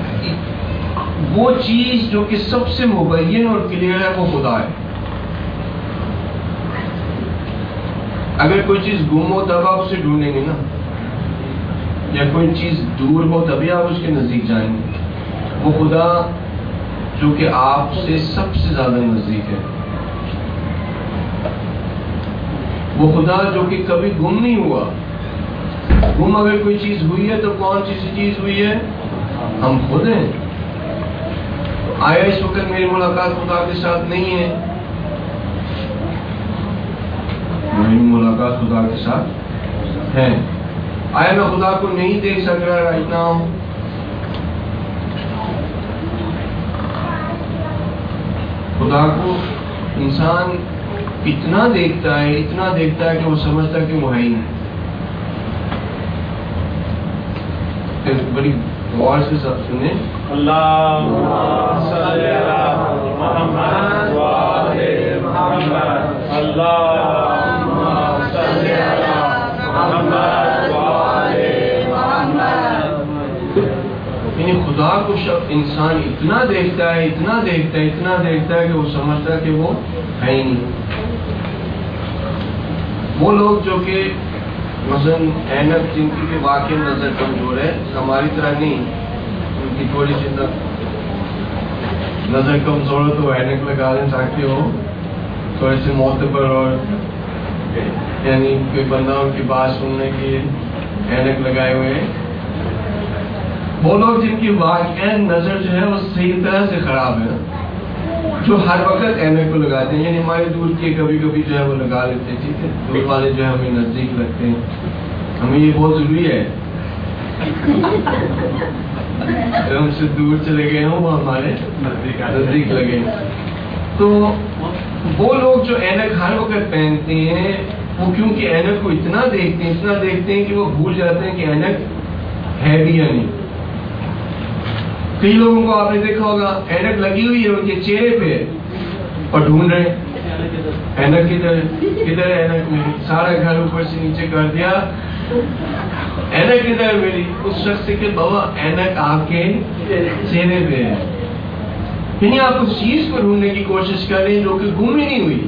وہ چیز جو کہ سب سے مبین اور کلیئر ہے وہ خدا ہے. اگر کوئی چیز گم ہو تب آپ اسے ڈھونڈیں گے نا، یا کوئی چیز دور ہو تبھی آپ اس کے نزدیک جائیں گے. وہ خدا جو کہ آپ سے سب سے زیادہ نزدیک ہے، وہ خدا جو کہ کبھی گم نہیں ہوا. گم اگر کوئی چیز ہوئی ہے تو کون سی چیز ہوئی ہے؟ ہم خود ہیں. آیا اس وقت میری ملاقات خدا کے ساتھ نہیں ہے؟ ملاقات خدا کے ساتھ ہے. آیا میں خدا کو نہیں دیکھ سک رہا رائٹ ناؤ؟ خدا کو انسان اتنا دیکھتا ہے کہ وہ سمجھتا ہے کہ وہ ہے ہی نہیں. بڑی غور سے سب سنیں. اللہم صلی علی محمد و آل محمد. اللہم صلی علی محمد و آل محمد. یعنی خدا کو انسان اتنا دیکھتا ہے کہ وہ سمجھتا ہے کہ وہ ہے ہی نہیں. وہ لوگ جو کہ مثلاً اینک جن کی واقعی نظر کمزور ہے، ہماری طرح نہیں، ان کی تھوڑی سی نظر کمزور ہو تو اینک لگا دیں تاکہ وہ تھوڑے سے معتبر اور یعنی کوئی بندہ ان کی بات سننے کی اینک لگائے ہوئے ہیں. وہ لوگ جن کی واقعی نظر جو ہے وہ صحیح طرح سے خراب ہے، جو ہر وقت اینک کو لگاتے ہیں، یعنی ہمارے دور کے کبھی کبھی جو ہے وہ لگا لیتے ہیں. ٹھیک ہے، دور والے جو ہے ہمیں نزدیک لگتے ہیں، ہمیں یہ بہت ضروری ہے. ہم سے دور چلے گئے ہوں وہ ہمارے نزدیک لگے. تو وہ لوگ جو اینک ہر وقت پہنتے ہیں وہ کیونکہ اینک کو اتنا دیکھتے ہیں کہ وہ بھول جاتے ہیں کہ اینک ہے بھی یا نہیں. کئی لوگوں کو آپ نے دیکھا ہوگا اینک لگی ہوئی ہے ان کے چہرے پہ اور ڈھونڈ رہے اینک کدھر ہے اینک میری. سارا گھر اوپر سے نیچے کر دیا، اینک کدھر میری. اس شخص سے کہ بابا اینک آپ کے چہرے پہ ہے. یعنی آپ اس چیز کو ڈھونڈنے کی کوشش کر رہے ہیں جو کہ گم ہی نہیں ہوئی،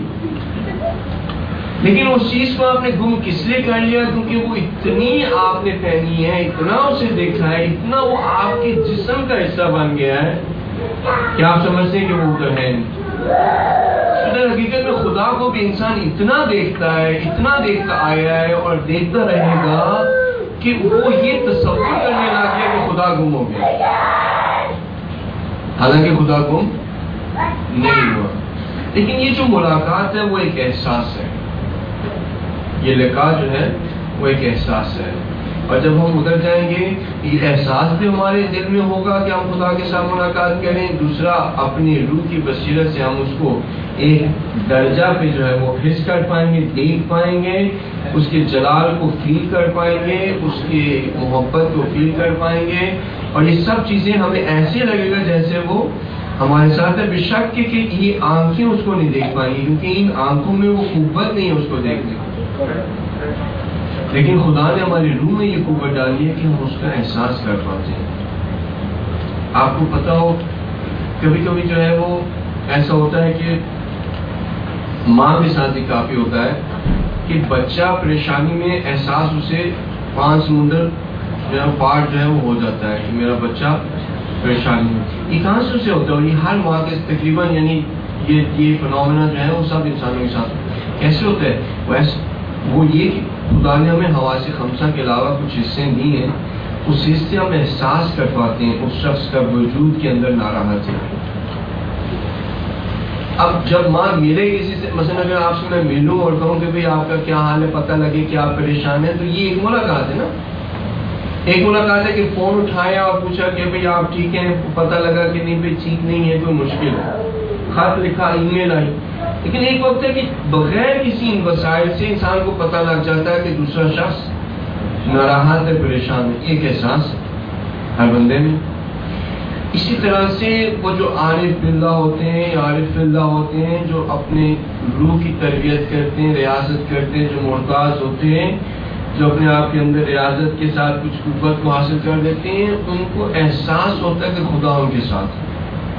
لیکن اس چیز کو آپ نے گم کس لیے کر لیا؟ کیونکہ وہ اتنی آپ نے پہنی ہے، اتنا اسے دیکھا ہے، اتنا وہ آپ کے جسم کا حصہ بن گیا ہے کہ آپ سمجھتے ہیں کہ وہ ادھر ہے. حقیقت میں خدا کو بھی انسان اتنا دیکھتا آیا ہے اور دیکھتا رہے گا کہ وہ یہ تصور کرنے لگ گیا کہ خدا گم ہو گیا، حالانکہ خدا گم نہیں ہوا. لیکن یہ جو ملاقات ہے وہ ایک احساس ہے، یہ لقاء جو ہے وہ ایک احساس ہے. اور جب ہم ادھر جائیں گے یہ احساس بھی ہمارے دل میں ہوگا کہ ہم خدا کے ساتھ ملاقات کریں. دوسرا، اپنی روح کی بصیرت سے ہم اس کو ایک درجہ پہ جو ہے وہ حس کر پائیں گے، دیکھ پائیں گے، اس کے جلال کو فیل کر پائیں گے، اس کی محبت کو فیل کر پائیں گے. اور یہ سب چیزیں ہمیں ایسے لگے گا جیسے وہ ہمارے ساتھ ہے. بے شک کہ یہ آنکھیں اس کو نہیں دیکھ پائیں گی کیونکہ ان آنکھوں میں وہ قوت نہیں ہے اس کو دیکھنے کی، لیکن خدا نے ہماری روح میں یہ قوت ڈالی ہے کہ ہم اس کا احساس کر پاتے ہیں. آپ کو پتا ہو کبھی کبھی جو ہے وہ ایسا ہوتا ہے کہ ماں کے ساتھ بھی کافی ہوتا ہے کہ بچہ پریشانی میں احساس اسے 5 سمندر جو ہے پار جو ہے وہ ہو جاتا ہے کہ میرا بچہ پریشانی میں. یہ کہاں سے اسے ہوتا ہے؟ اور یہ ہر ماں کے تقریباً یعنی یہ فنومینا جو ہے وہ سب انسانوں کے ساتھ کیسے ہوتا ہے؟ وہ یہ کہ خدا نے ہمیں حواس خمسہ کے علاوہ کچھ حصے دی ہیں، اس حصے ہم احساس کر پاتے ہیں اس شخص کا وجود کے اندر ناراحت ہے. اب جب ماں ملے کسی سے، مثلا اگر آپ سے میں ملوں اور کہوں کہ بھئی آپ کا کیا حال ہے، پتہ لگے کہ آپ پریشان ہیں، تو یہ ایک ملاقات ہے نا. ایک ملاقات ہے کہ فون اٹھایا اور پوچھا کہ بھئی آپ ٹھیک ہیں، پتہ لگا کہ نہیں بھئی ٹھیک نہیں ہے، کوئی مشکل ہے، خط لکھا، ای میل آئی. لیکن ایک وقت ہے کہ بغیر کسی وسائل سے انسان کو پتہ لگ جاتا ہے کہ دوسرا شخص ناراحت ہے، پریشان ہے. ایک احساس ہر بندے میں. اسی طرح سے وہ جو عارف باللہ ہوتے ہیں جو اپنے روح کی تربیت کرتے ہیں، ریاضت کرتے ہیں، جو مرتاز ہوتے ہیں، جو اپنے آپ کے اندر ریاضت کے ساتھ کچھ قوت کو حاصل کر دیتے ہیں، ان کو احساس ہوتا ہے کہ خدا ان کے ساتھ ہے.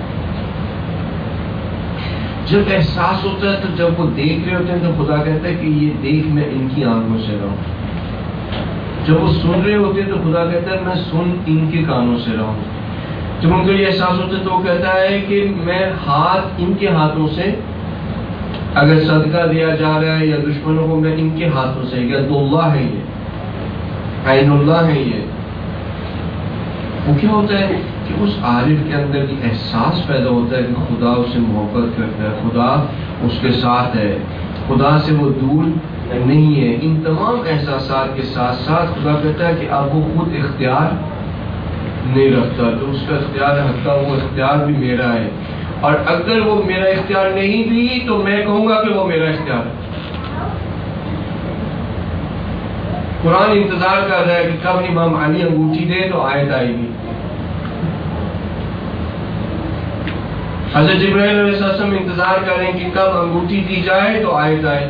جب احساس ہوتا ہے تو جب وہ دیکھ رہے ہوتے ہیں تو خدا کہتا ہے کہ یہ دیکھ میں ان کی آنکھوں سے رہا ہوں. جب وہ سن رہے ہوتے ہیں تو خدا کہتا ہے میں سن ان کے کانوں سے رہا ہوں. جب ان کو یہ احساس ہوتا ہے تو وہ کہتا ہے کہ میں ہاتھ ان کے ہاتھوں سے اگر صدقہ دیا جا رہا ہے یا دشمنوں کو میں ان کے ہاتھوں سے، ید اللہ ہے یہ، عین اللہ ہے یہ. وہ کیا ہوتا ہے کہ اس عارف کے اندر یہ احساس پیدا ہوتا ہے کہ خدا اس سے محبت کرتا ہے، خدا اس کے ساتھ ہے، خدا سے وہ دور نہیں ہے. ان تمام احساسات کے ساتھ ساتھ خدا کہتا ہے کہ اب وہ خود اختیار نہیں رکھتا، جو اس کا اختیار رکھتا وہ اختیار بھی میرا ہے، اور اگر وہ میرا اختیار نہیں بھی تو میں کہوں گا کہ وہ میرا اختیار ہے. قرآن انتظار کر رہا ہے کہ کب امام علی انگوٹھی دے تو آیت آئے گی. حضرت جبرائیل علیہ السلام انتظار کر رہے ہیں کہ کب انگوٹھی دی جائے تو آیت آئے.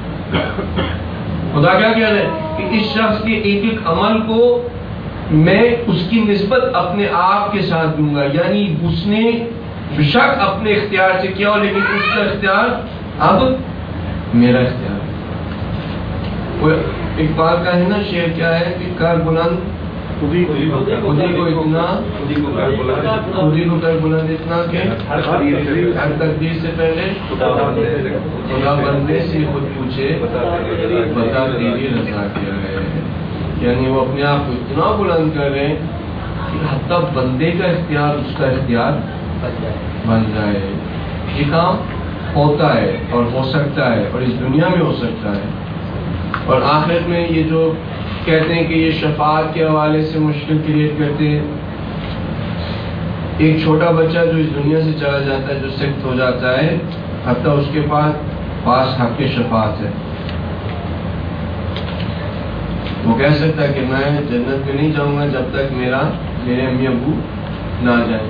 خدا کیا کہہ رہے ہیں کہ اس شخص کے ایک ایک عمل کو میں اس کی نسبت اپنے آپ کے ساتھ دوں گا، یعنی اس نے بے شک اپنے اختیار سے کیا ہو لیکن اس کا اختیار اب میرا اختیار ہے. اقبال کا ہے نا شعر، کیا ہے کہ کر بلند خودی کو اتنا خودی کو کر بلند اتنا کہ ہر تقدیر سے پہلے خدا بندے سے خود پوچھے بتا تیری رضا کیا ہے. یعنی وہ اپنے آپ کو اتنا بلند کر رہے ہیں کہ حتیٰ بندے کا اختیار اس کا اختیار بن جائے. یہ کام ہوتا ہے اور ہو سکتا ہے اور اس دنیا میں ہو سکتا ہے. اور آخر میں یہ جو کہتے ہیں کہ یہ شفاعت کے حوالے سے مشکل کریٹ کرتے ہیں، ایک چھوٹا بچہ جو اس دنیا سے چلا جاتا ہے، جو سخت ہو جاتا ہے، حتیٰ اس کے پاس حق شفاعت ہے. وہ کہہ سکتا ہے کہ میں جنت میں نہیں جاؤں گا جب تک میرے امی ابو نہ جائیں.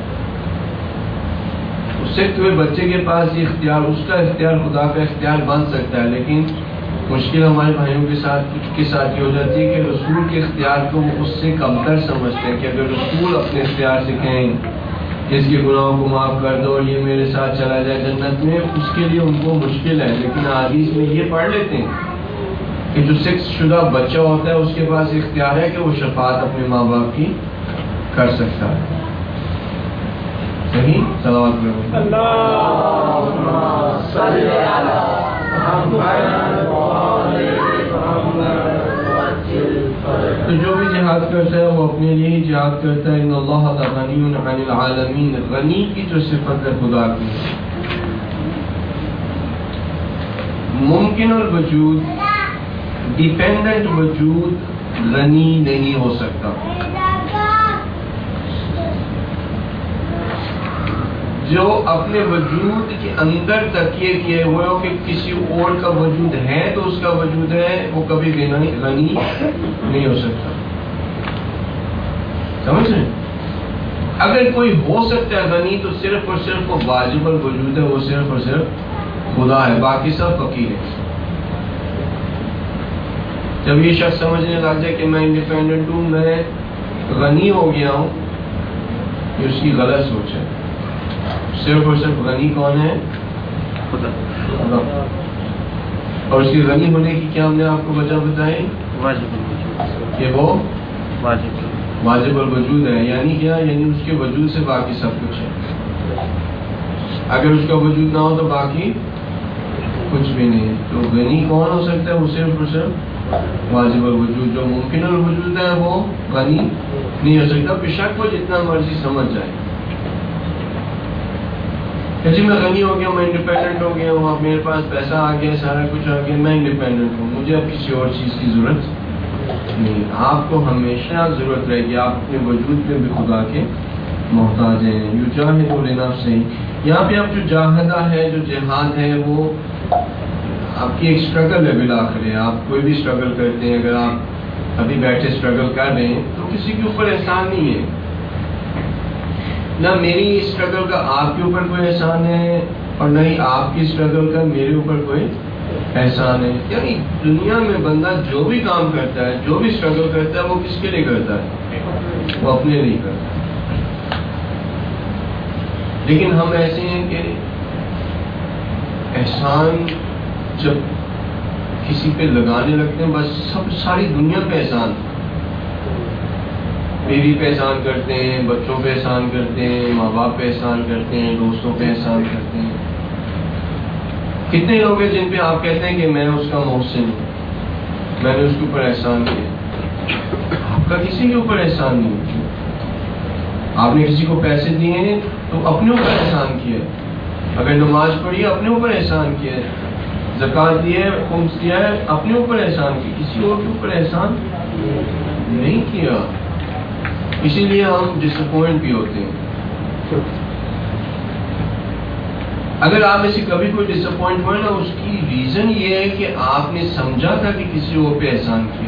اس سخت ہوئے بچے کے پاس یہ اختیار، اس کا اختیار خدا کا اختیار بن سکتا ہے، لیکن مشکل ہمارے بھائیوں کے ساتھ یہ ہو جاتی ہے کہ رسول کے اختیار کو وہ اس سے کمتر سمجھتے ہیں. کہ اگر رسول اپنے اختیار سے کہیں کہ اس کے گناہوں کو معاف کر دو اور یہ میرے ساتھ چلا جائے جنت میں، اس کے لیے ان کو مشکل ہے. لیکن حدیث میں یہ پڑھ لیتے ہیں کہ جو سخت شدہ بچہ ہوتا ہے اس کے پاس اختیار ہے کہ وہ شفاعت اپنے ماں باپ کی کر سکتا ہے. صحیح صلوات میں اللہم صلی علی محمد. تو جو بھی جہاد کرتا ہے وہ اپنے لیے ہی جہاد کرتا ہے. ان اللہ غنی عن العالمین. غنی کی جو صفت ہے خدا کی، ممکن الوجود ڈیپینڈنٹ وجود غنی نہیں ہو سکتا. جو اپنے وجود کے اندر تکیے کیے ہوئے ہو کہ کسی اور کا وجود ہے تو اس کا وجود ہے، وہ کبھی غنی نہیں ہو سکتا. سمجھ رہے؟ اگر کوئی ہو سکتا ہے غنی تو صرف اور صرف وہ واجب الوجود ہے، وہ صرف اور صرف خدا ہے، باقی سب فقیر ہے. جب یہ شخص سمجھنے لگ جائے کہ میں انڈیپینڈنٹ ہوں، میں غنی ہو گیا ہوں، یہ اس کی غلط سوچ ہے. صرف اور صرف غنی کون ہے؟ خدا. اور اس کی غنی ہونے کی کیا ہم نے آپ کو وجہ بتائی؟ واجب الوجود، کہ وہ واجب الوجود ہے. یعنی کیا؟ یعنی اس کے وجود سے باقی سب کچھ ہے. اگر اس کا وجود نہ ہو تو باقی کچھ بھی نہیں ہے. تو غنی کون ہو سکتا ہے؟ وہ صرف اور صرف واجب الوجود. جو ممکن الوجود ہے وہ غنی نہیں ہو سکتا، بے شک وہ جتنا مرضی سمجھ جائے. جی میں غنی ہو گیا، میں انڈیپینڈنٹ ہو گیا ہوں، اب میرے پاس پیسہ آ گیا، سارا کچھ آ گیا، میں انڈیپینڈنٹ ہوں، مجھے اب کسی اور چیز کی ضرورت نہیں. آپ کو ہمیشہ ضرورت رہے گی. آپ اپنے وجود میں بھی خدا کے محتاج ہیں. یجاہد لنفسہ، یہاں پہ آپ جو جاہدہ ہے، جو جہاد ہے، وہ آپ کی ایک اسٹرگل ہے. بالآخر آپ کوئی بھی اسٹرگل کرتے ہیں، اگر آپ ابھی بیٹھے اسٹرگل کر رہے ہیں تو کسی کے اوپر احسان نہیں ہے. نہ میری اسٹرگل کا آپ کے اوپر کوئی احسان ہے اور نہ ہی آپ کی اسٹرگل کا میرے اوپر کوئی احسان ہے. یعنی دنیا میں بندہ جو بھی کام کرتا ہے، جو بھی اسٹرگل کرتا ہے، وہ کس کے لیے کرتا ہے؟ وہ اپنے لیے کرتا ہے. لیکن ہم ایسے ہیں کہ احسان جب کسی پہ لگانے لگتے ہیں، بس ساری دنیا پہ احسان، بیوی پہ احسان کرتے ہیں، بچوں پہ احسان کرتے ہیں، ماں باپ پہ احسان کرتے ہیں، دوستوں پہ احسان کرتے ہیں. کتنے لوگ ہیں جن پہ آپ کہتے ہیں کہ میں اس کا محسن ہوں، میں نے اس کے اوپر احسان کیا. آپ کا کسی کے اوپر احسان نہیں. آپ نے کسی کو پیسے دیے ہیں تو اپنے اوپر احسان کیا. اگر نماز پڑھی اپنے اوپر احسان کیا. زکات دی ہے، خمس دیا ہے، اپنے اوپر احسان کیا، کسی اور کے اوپر احسان نہیں کیا. اسی لیے ہم ڈس اپوائنٹ بھی ہوتے ہیں. اگر آپ میں سے کبھی کوئی ڈس اپوائنٹ ہوئے نا، اس کی ریزن یہ ہے کہ آپ نے سمجھا تھا کہ کسی اور پہ احسان کیا.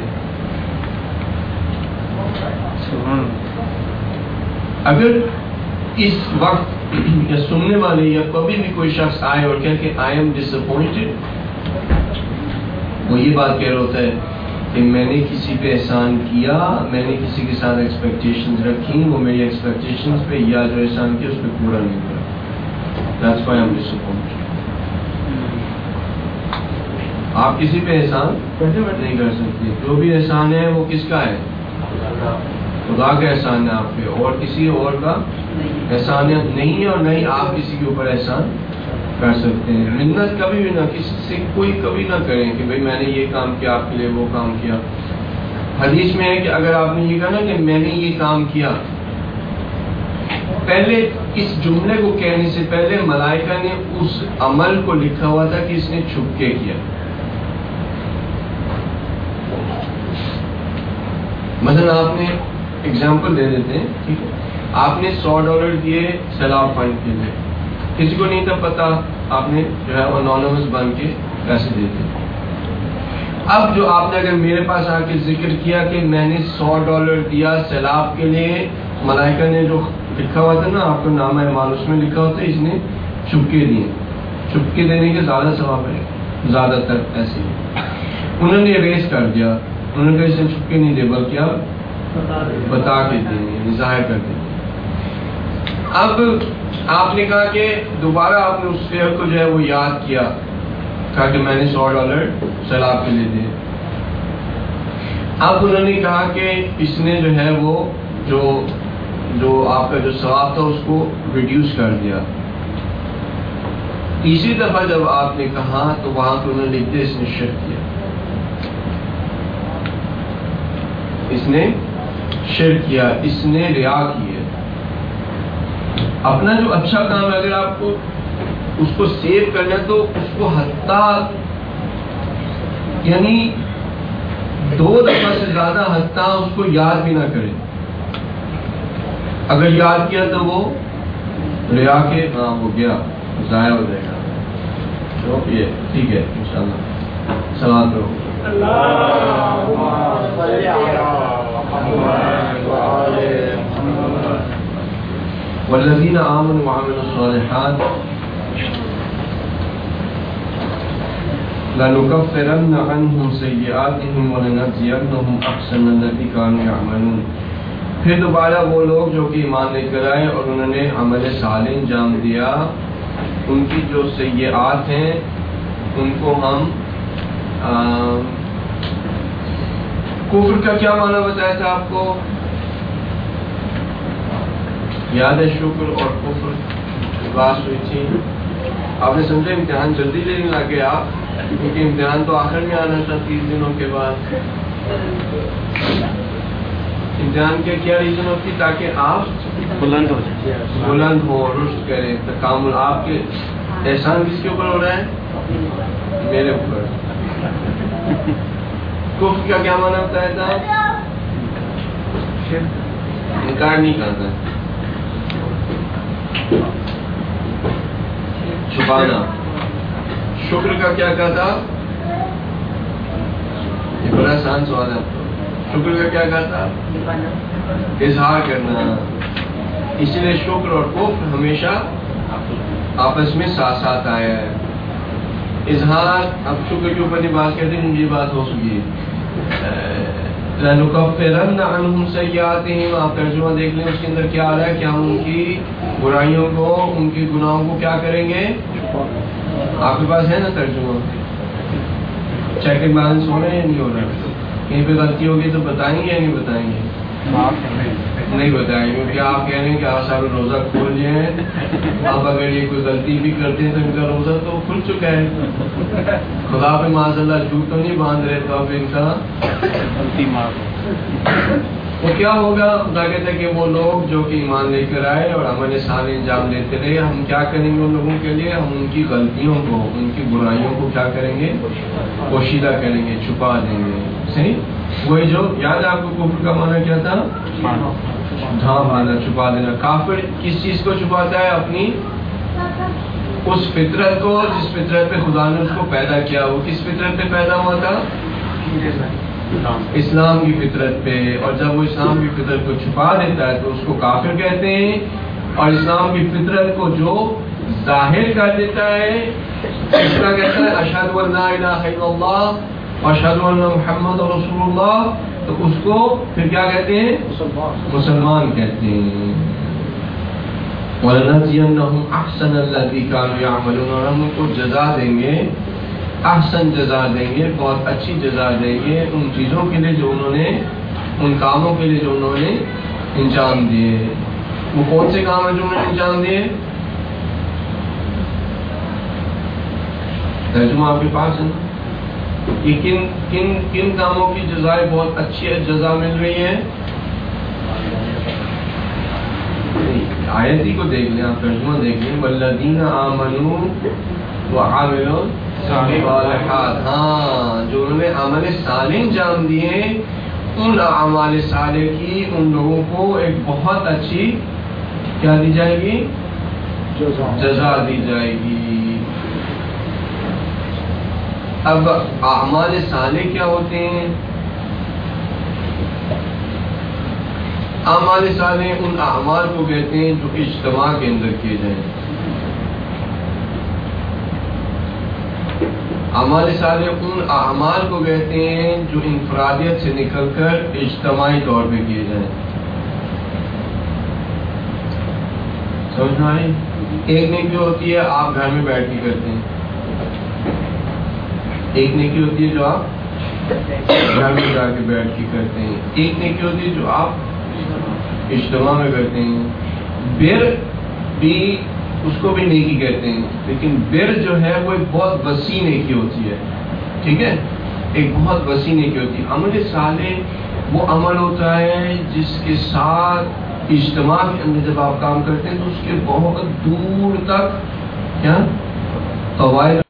اگر اس وقت یا سننے والے یا کبھی بھی کوئی شخص آئے اور کہے کہ آئی ایم ڈس اپوائنٹڈ، وہ یہ بات کہہ رہا ہوتا ہے کہ میں نے کسی پہ احسان کیا، میں نے کسی کے ساتھ ایکسپیکٹیشنز رکھی، وہ میری ایکسپیکٹیشنز پہ یا جو احسان کیا اس پہ پورا نہیں کرا. That's why I'm disappointed. آپ کسی پہ احسان نہیں کر سکتے. جو بھی احسان ہے وہ کس کا ہے؟ خدا کا احسان ہے آپ پہ، اور کسی اور کا احسان نہیں ہے، اور نہیں آپ کسی کے اوپر احسان کر سکتے ہیں. منت کبھی بھی نہ کسی سے کوئی کبھی نہ کریں کہ بھئی میں نے یہ کام کیا آپ کے لیے، وہ کام کیا. حدیث میں ہے کہ اگر آپ نے یہ کہا نا کہ میں نے یہ کام کیا، پہلے اس جملے کو کہنے سے پہلے ملائکہ نے اس عمل کو لکھا ہوا تھا کہ اس نے چھپ کے کیا. مثلا آپ نے ایگزامپل دے دیتے ہیں، ٹھیک ہے، آپ نے $100 دیے سیلاب فنڈ کے لیے، کسی کو نہیں تھا پتا، آپ نے جو ہے انونیمس بن کے پیسے دیتے. اب جو آپ نے اگر میرے پاس آ کے ذکر کیا کہ میں نے $100 دیا سیلاب کے لیے، ملائکہ نے جو لکھا ہوا تھا نا آپ کا نام اعمال، اس میں لکھا ہوتا ہے اس نے چھپکے دیے. چھپکے دینے کے زیادہ ثواب ہے، زیادہ تر ایسے ہی. انہوں نے ریز کر دیا، انہوں نے کہا اس نے چھپکے نہیں دے بلکہ آپ بتا کے دیں، ظاہر کر دیں. اب آپ نے کہا کہ دوبارہ آپ نے اس فیئر کو جو ہے وہ یاد کیا، کہا کہ میں نے $100 سیلاب کے لیے دیے. اب انہوں نے کہا کہ اس نے جو ہے وہ جو آپ کا جو ثواب تھا اس کو ریڈیوس کر دیا. تیسری دفعہ جب آپ نے کہا تو وہاں پہ انہوں نے لکھ دیا اس نے شرک کیا، اس نے شرک کیا، اس نے ریا کی ہے. اپنا جو اچھا کام ہے اگر آپ کو اس کو سیو کرنا تو اس کو حتیٰ یعنی 2 دفعہ سے زیادہ حتیٰ اس کو یاد بھی نہ کریں. اگر یاد کیا تو وہ ریا کے ہو گیا، ضائع ہو جائے گا. تو یہ ٹھیک ہے انشاءاللہ. صلوات رہو. والذین آمنوا وعملوا الصالحات لنکفرن عنہم سیئاتہم ولنجزینہم احسن الذی کانوا یعملون. پھر دوبارہ وہ لوگ جو کہ ایمان لے کر آئے اور انہوں نے عمل صالح انجام دیا، ان کی جو سیئات ہیں ان کو ہم کفر کا کیا معنی بتایا تھا آپ کو یاد ہے؟ شکر اور کفر کی بات ہوئی تھی. آپ نے سمجھا امتحان جلدی لینے لگے آپ، کیونکہ امتحان تو آخر میں آنا تھا 30 دنوں کے بعد. امتحان کے کیا ریزن ہوتی تاکہ آپ بلند ہو، رشد کریں، تکامل. آپ کے احسان کس کے اوپر ہو رہا ہے؟ میرے اوپر. کفر کا کیا معنی ہوتا ہے تھا؟ انکار نہیں کرنا، چھپانا. شکر کا کیا کہتا؟ یہ بڑا آسان سوال ہے. شکر کا کیا کہتا؟ اظہار کرنا. اس لیے شکر اور کفر ہمیشہ آپس میں ساتھ ساتھ آیا ہے. اظہار اب شکر کے اوپر یہ بات کرتے ہیں، یہ بات ہو چکی ہے. لَنُكَفِّرَنَّ عَنْهُمْ سَيِّئَاتِهِمْ. آپ ترجمہ دیکھ لیں اس کے اندر کیا آ رہا ہے کہ ہم ان کی برائیوں کو، ان کی گناہوں کو کیا کریں گے. آپ کے پاس ہے نا ترجمہ؟ چیک اینڈ بیلنس ہو رہا ہے یا نہیں ہو رہا؟ کہیں پہ غلطی ہوگی تو بتائیں گے یا نہیں بتائیں گے؟ نہیں بتائیں گے، کیونکہ آپ کہہ رہے ہیں کہ آپ سارا روزہ کھول جائیں. اب اگر یہ کوئی غلطی بھی کرتے ہیں تو ان کا روزہ تو کھل چکا ہے. خدا پہ معاذ اللہ جھوٹ تو نہیں باندھ رہے، تو اب ان کا غلطی معاف. وہ کیا ہوگا؟ خدا کہتا ہے کہ وہ لوگ جو کہ ایمان لے کر آئے اور عمل صالح انجام دیتے رہے، ہم کیا کریں گے ان لوگوں کے لیے؟ ہم ان کی غلطیوں کو، ان کی برائیوں کو کیا کریں گے؟ پوشیدہ کریں گے، چھپا دیں گے۔ صحیح؟ وہی جو یاد ہے آپ کو کفر کا معنی کیا تھا؟ ڈھانپ دینا، چھپا دینا۔ کافر کس چیز کو چھپاتا ہے؟ اپنی اس فطرت کو جس فطرت پہ خدا نے اس کو پیدا کیا۔ وہ کس فطرت پہ پیدا ہوا تھا؟ اسلام کی فطرت پہ۔ اور جب وہ اسلام کی فطرت کو چھپا دیتا ہے تو اس کو کافر کہتے ہیں، اور اسلام کی فطرت کو جو ظاہر کر دیتا ہے اس کا کہتا ہے اشہد ان لا الہ الا اللہ واشہد ان محمد رسول اللہ، تو اس کو پھر کیا کہتے ہیں؟ مسلمان کہتے ہیں۔ وَلَنَجْزِيَنَّهُمْ أَحْسَنَ الَّذِي كَانُوا يَعْمَلُونَ، اور ہم ان کو جزا دیں گے، احسن جزا دیں گے، بہت اچھی جزا دیں گے ان چیزوں کے لیے جو انہوں نے، ان کاموں کے لیے جو انہوں نے انجام دیے۔ وہ کون سے کام ہیں جو انہوں نے انجام دیے؟ ترجمہ آپ کے پاس ہے نا؟ یہ کن کاموں کی جزائیں بہت اچھی جزا مل رہی ہے؟ آیت ہی کو دیکھ لیں، آپ ترجمہ دیکھ لیں، والذین آمنوا وعملوا الصالحات۔ ہاں، جو انہوں نے عمل صالح انجام دیے، ان اعمال صالح کی ان لوگوں کو ایک بہت اچھی کیا دی جائے گی؟ جزا دی جائے گی۔ اب اعمال صالح کیا ہوتے ہیں؟ اعمال صالح ان اعمال کو کہتے ہیں جو اجتماع کے اندر کیے جائیں۔ اعمال صالح ان اعمال کو کہتے ہیں جو انفرادیت سے نکل کر اجتماعی طور پہ کیے جائیں۔ سمجھ میں آئی؟ ایک نیکی ہوتی ہے آپ گھر میں بیٹھ کے کرتے ہیں، ایک نیکی ہوتی ہے جو آپ گھر میں جا کے بیٹھ کے کرتے ہیں، ایک نیکی ہوتی ہے جو آپ اجتماع میں کرتے ہیں۔ بر بھی اس کو بھی نیکی کہتے ہیں، لیکن بر جو ہے وہ ایک بہت وسیع نیکی ہوتی ہے، ٹھیک ہے، ایک بہت وسیع نیکی ہوتی ہے۔ عمل صالح وہ عمل ہوتا ہے جس کے ساتھ اجتماع کے اندر جب آپ کام کرتے ہیں تو اس کے بہت دور تک کیا قواعد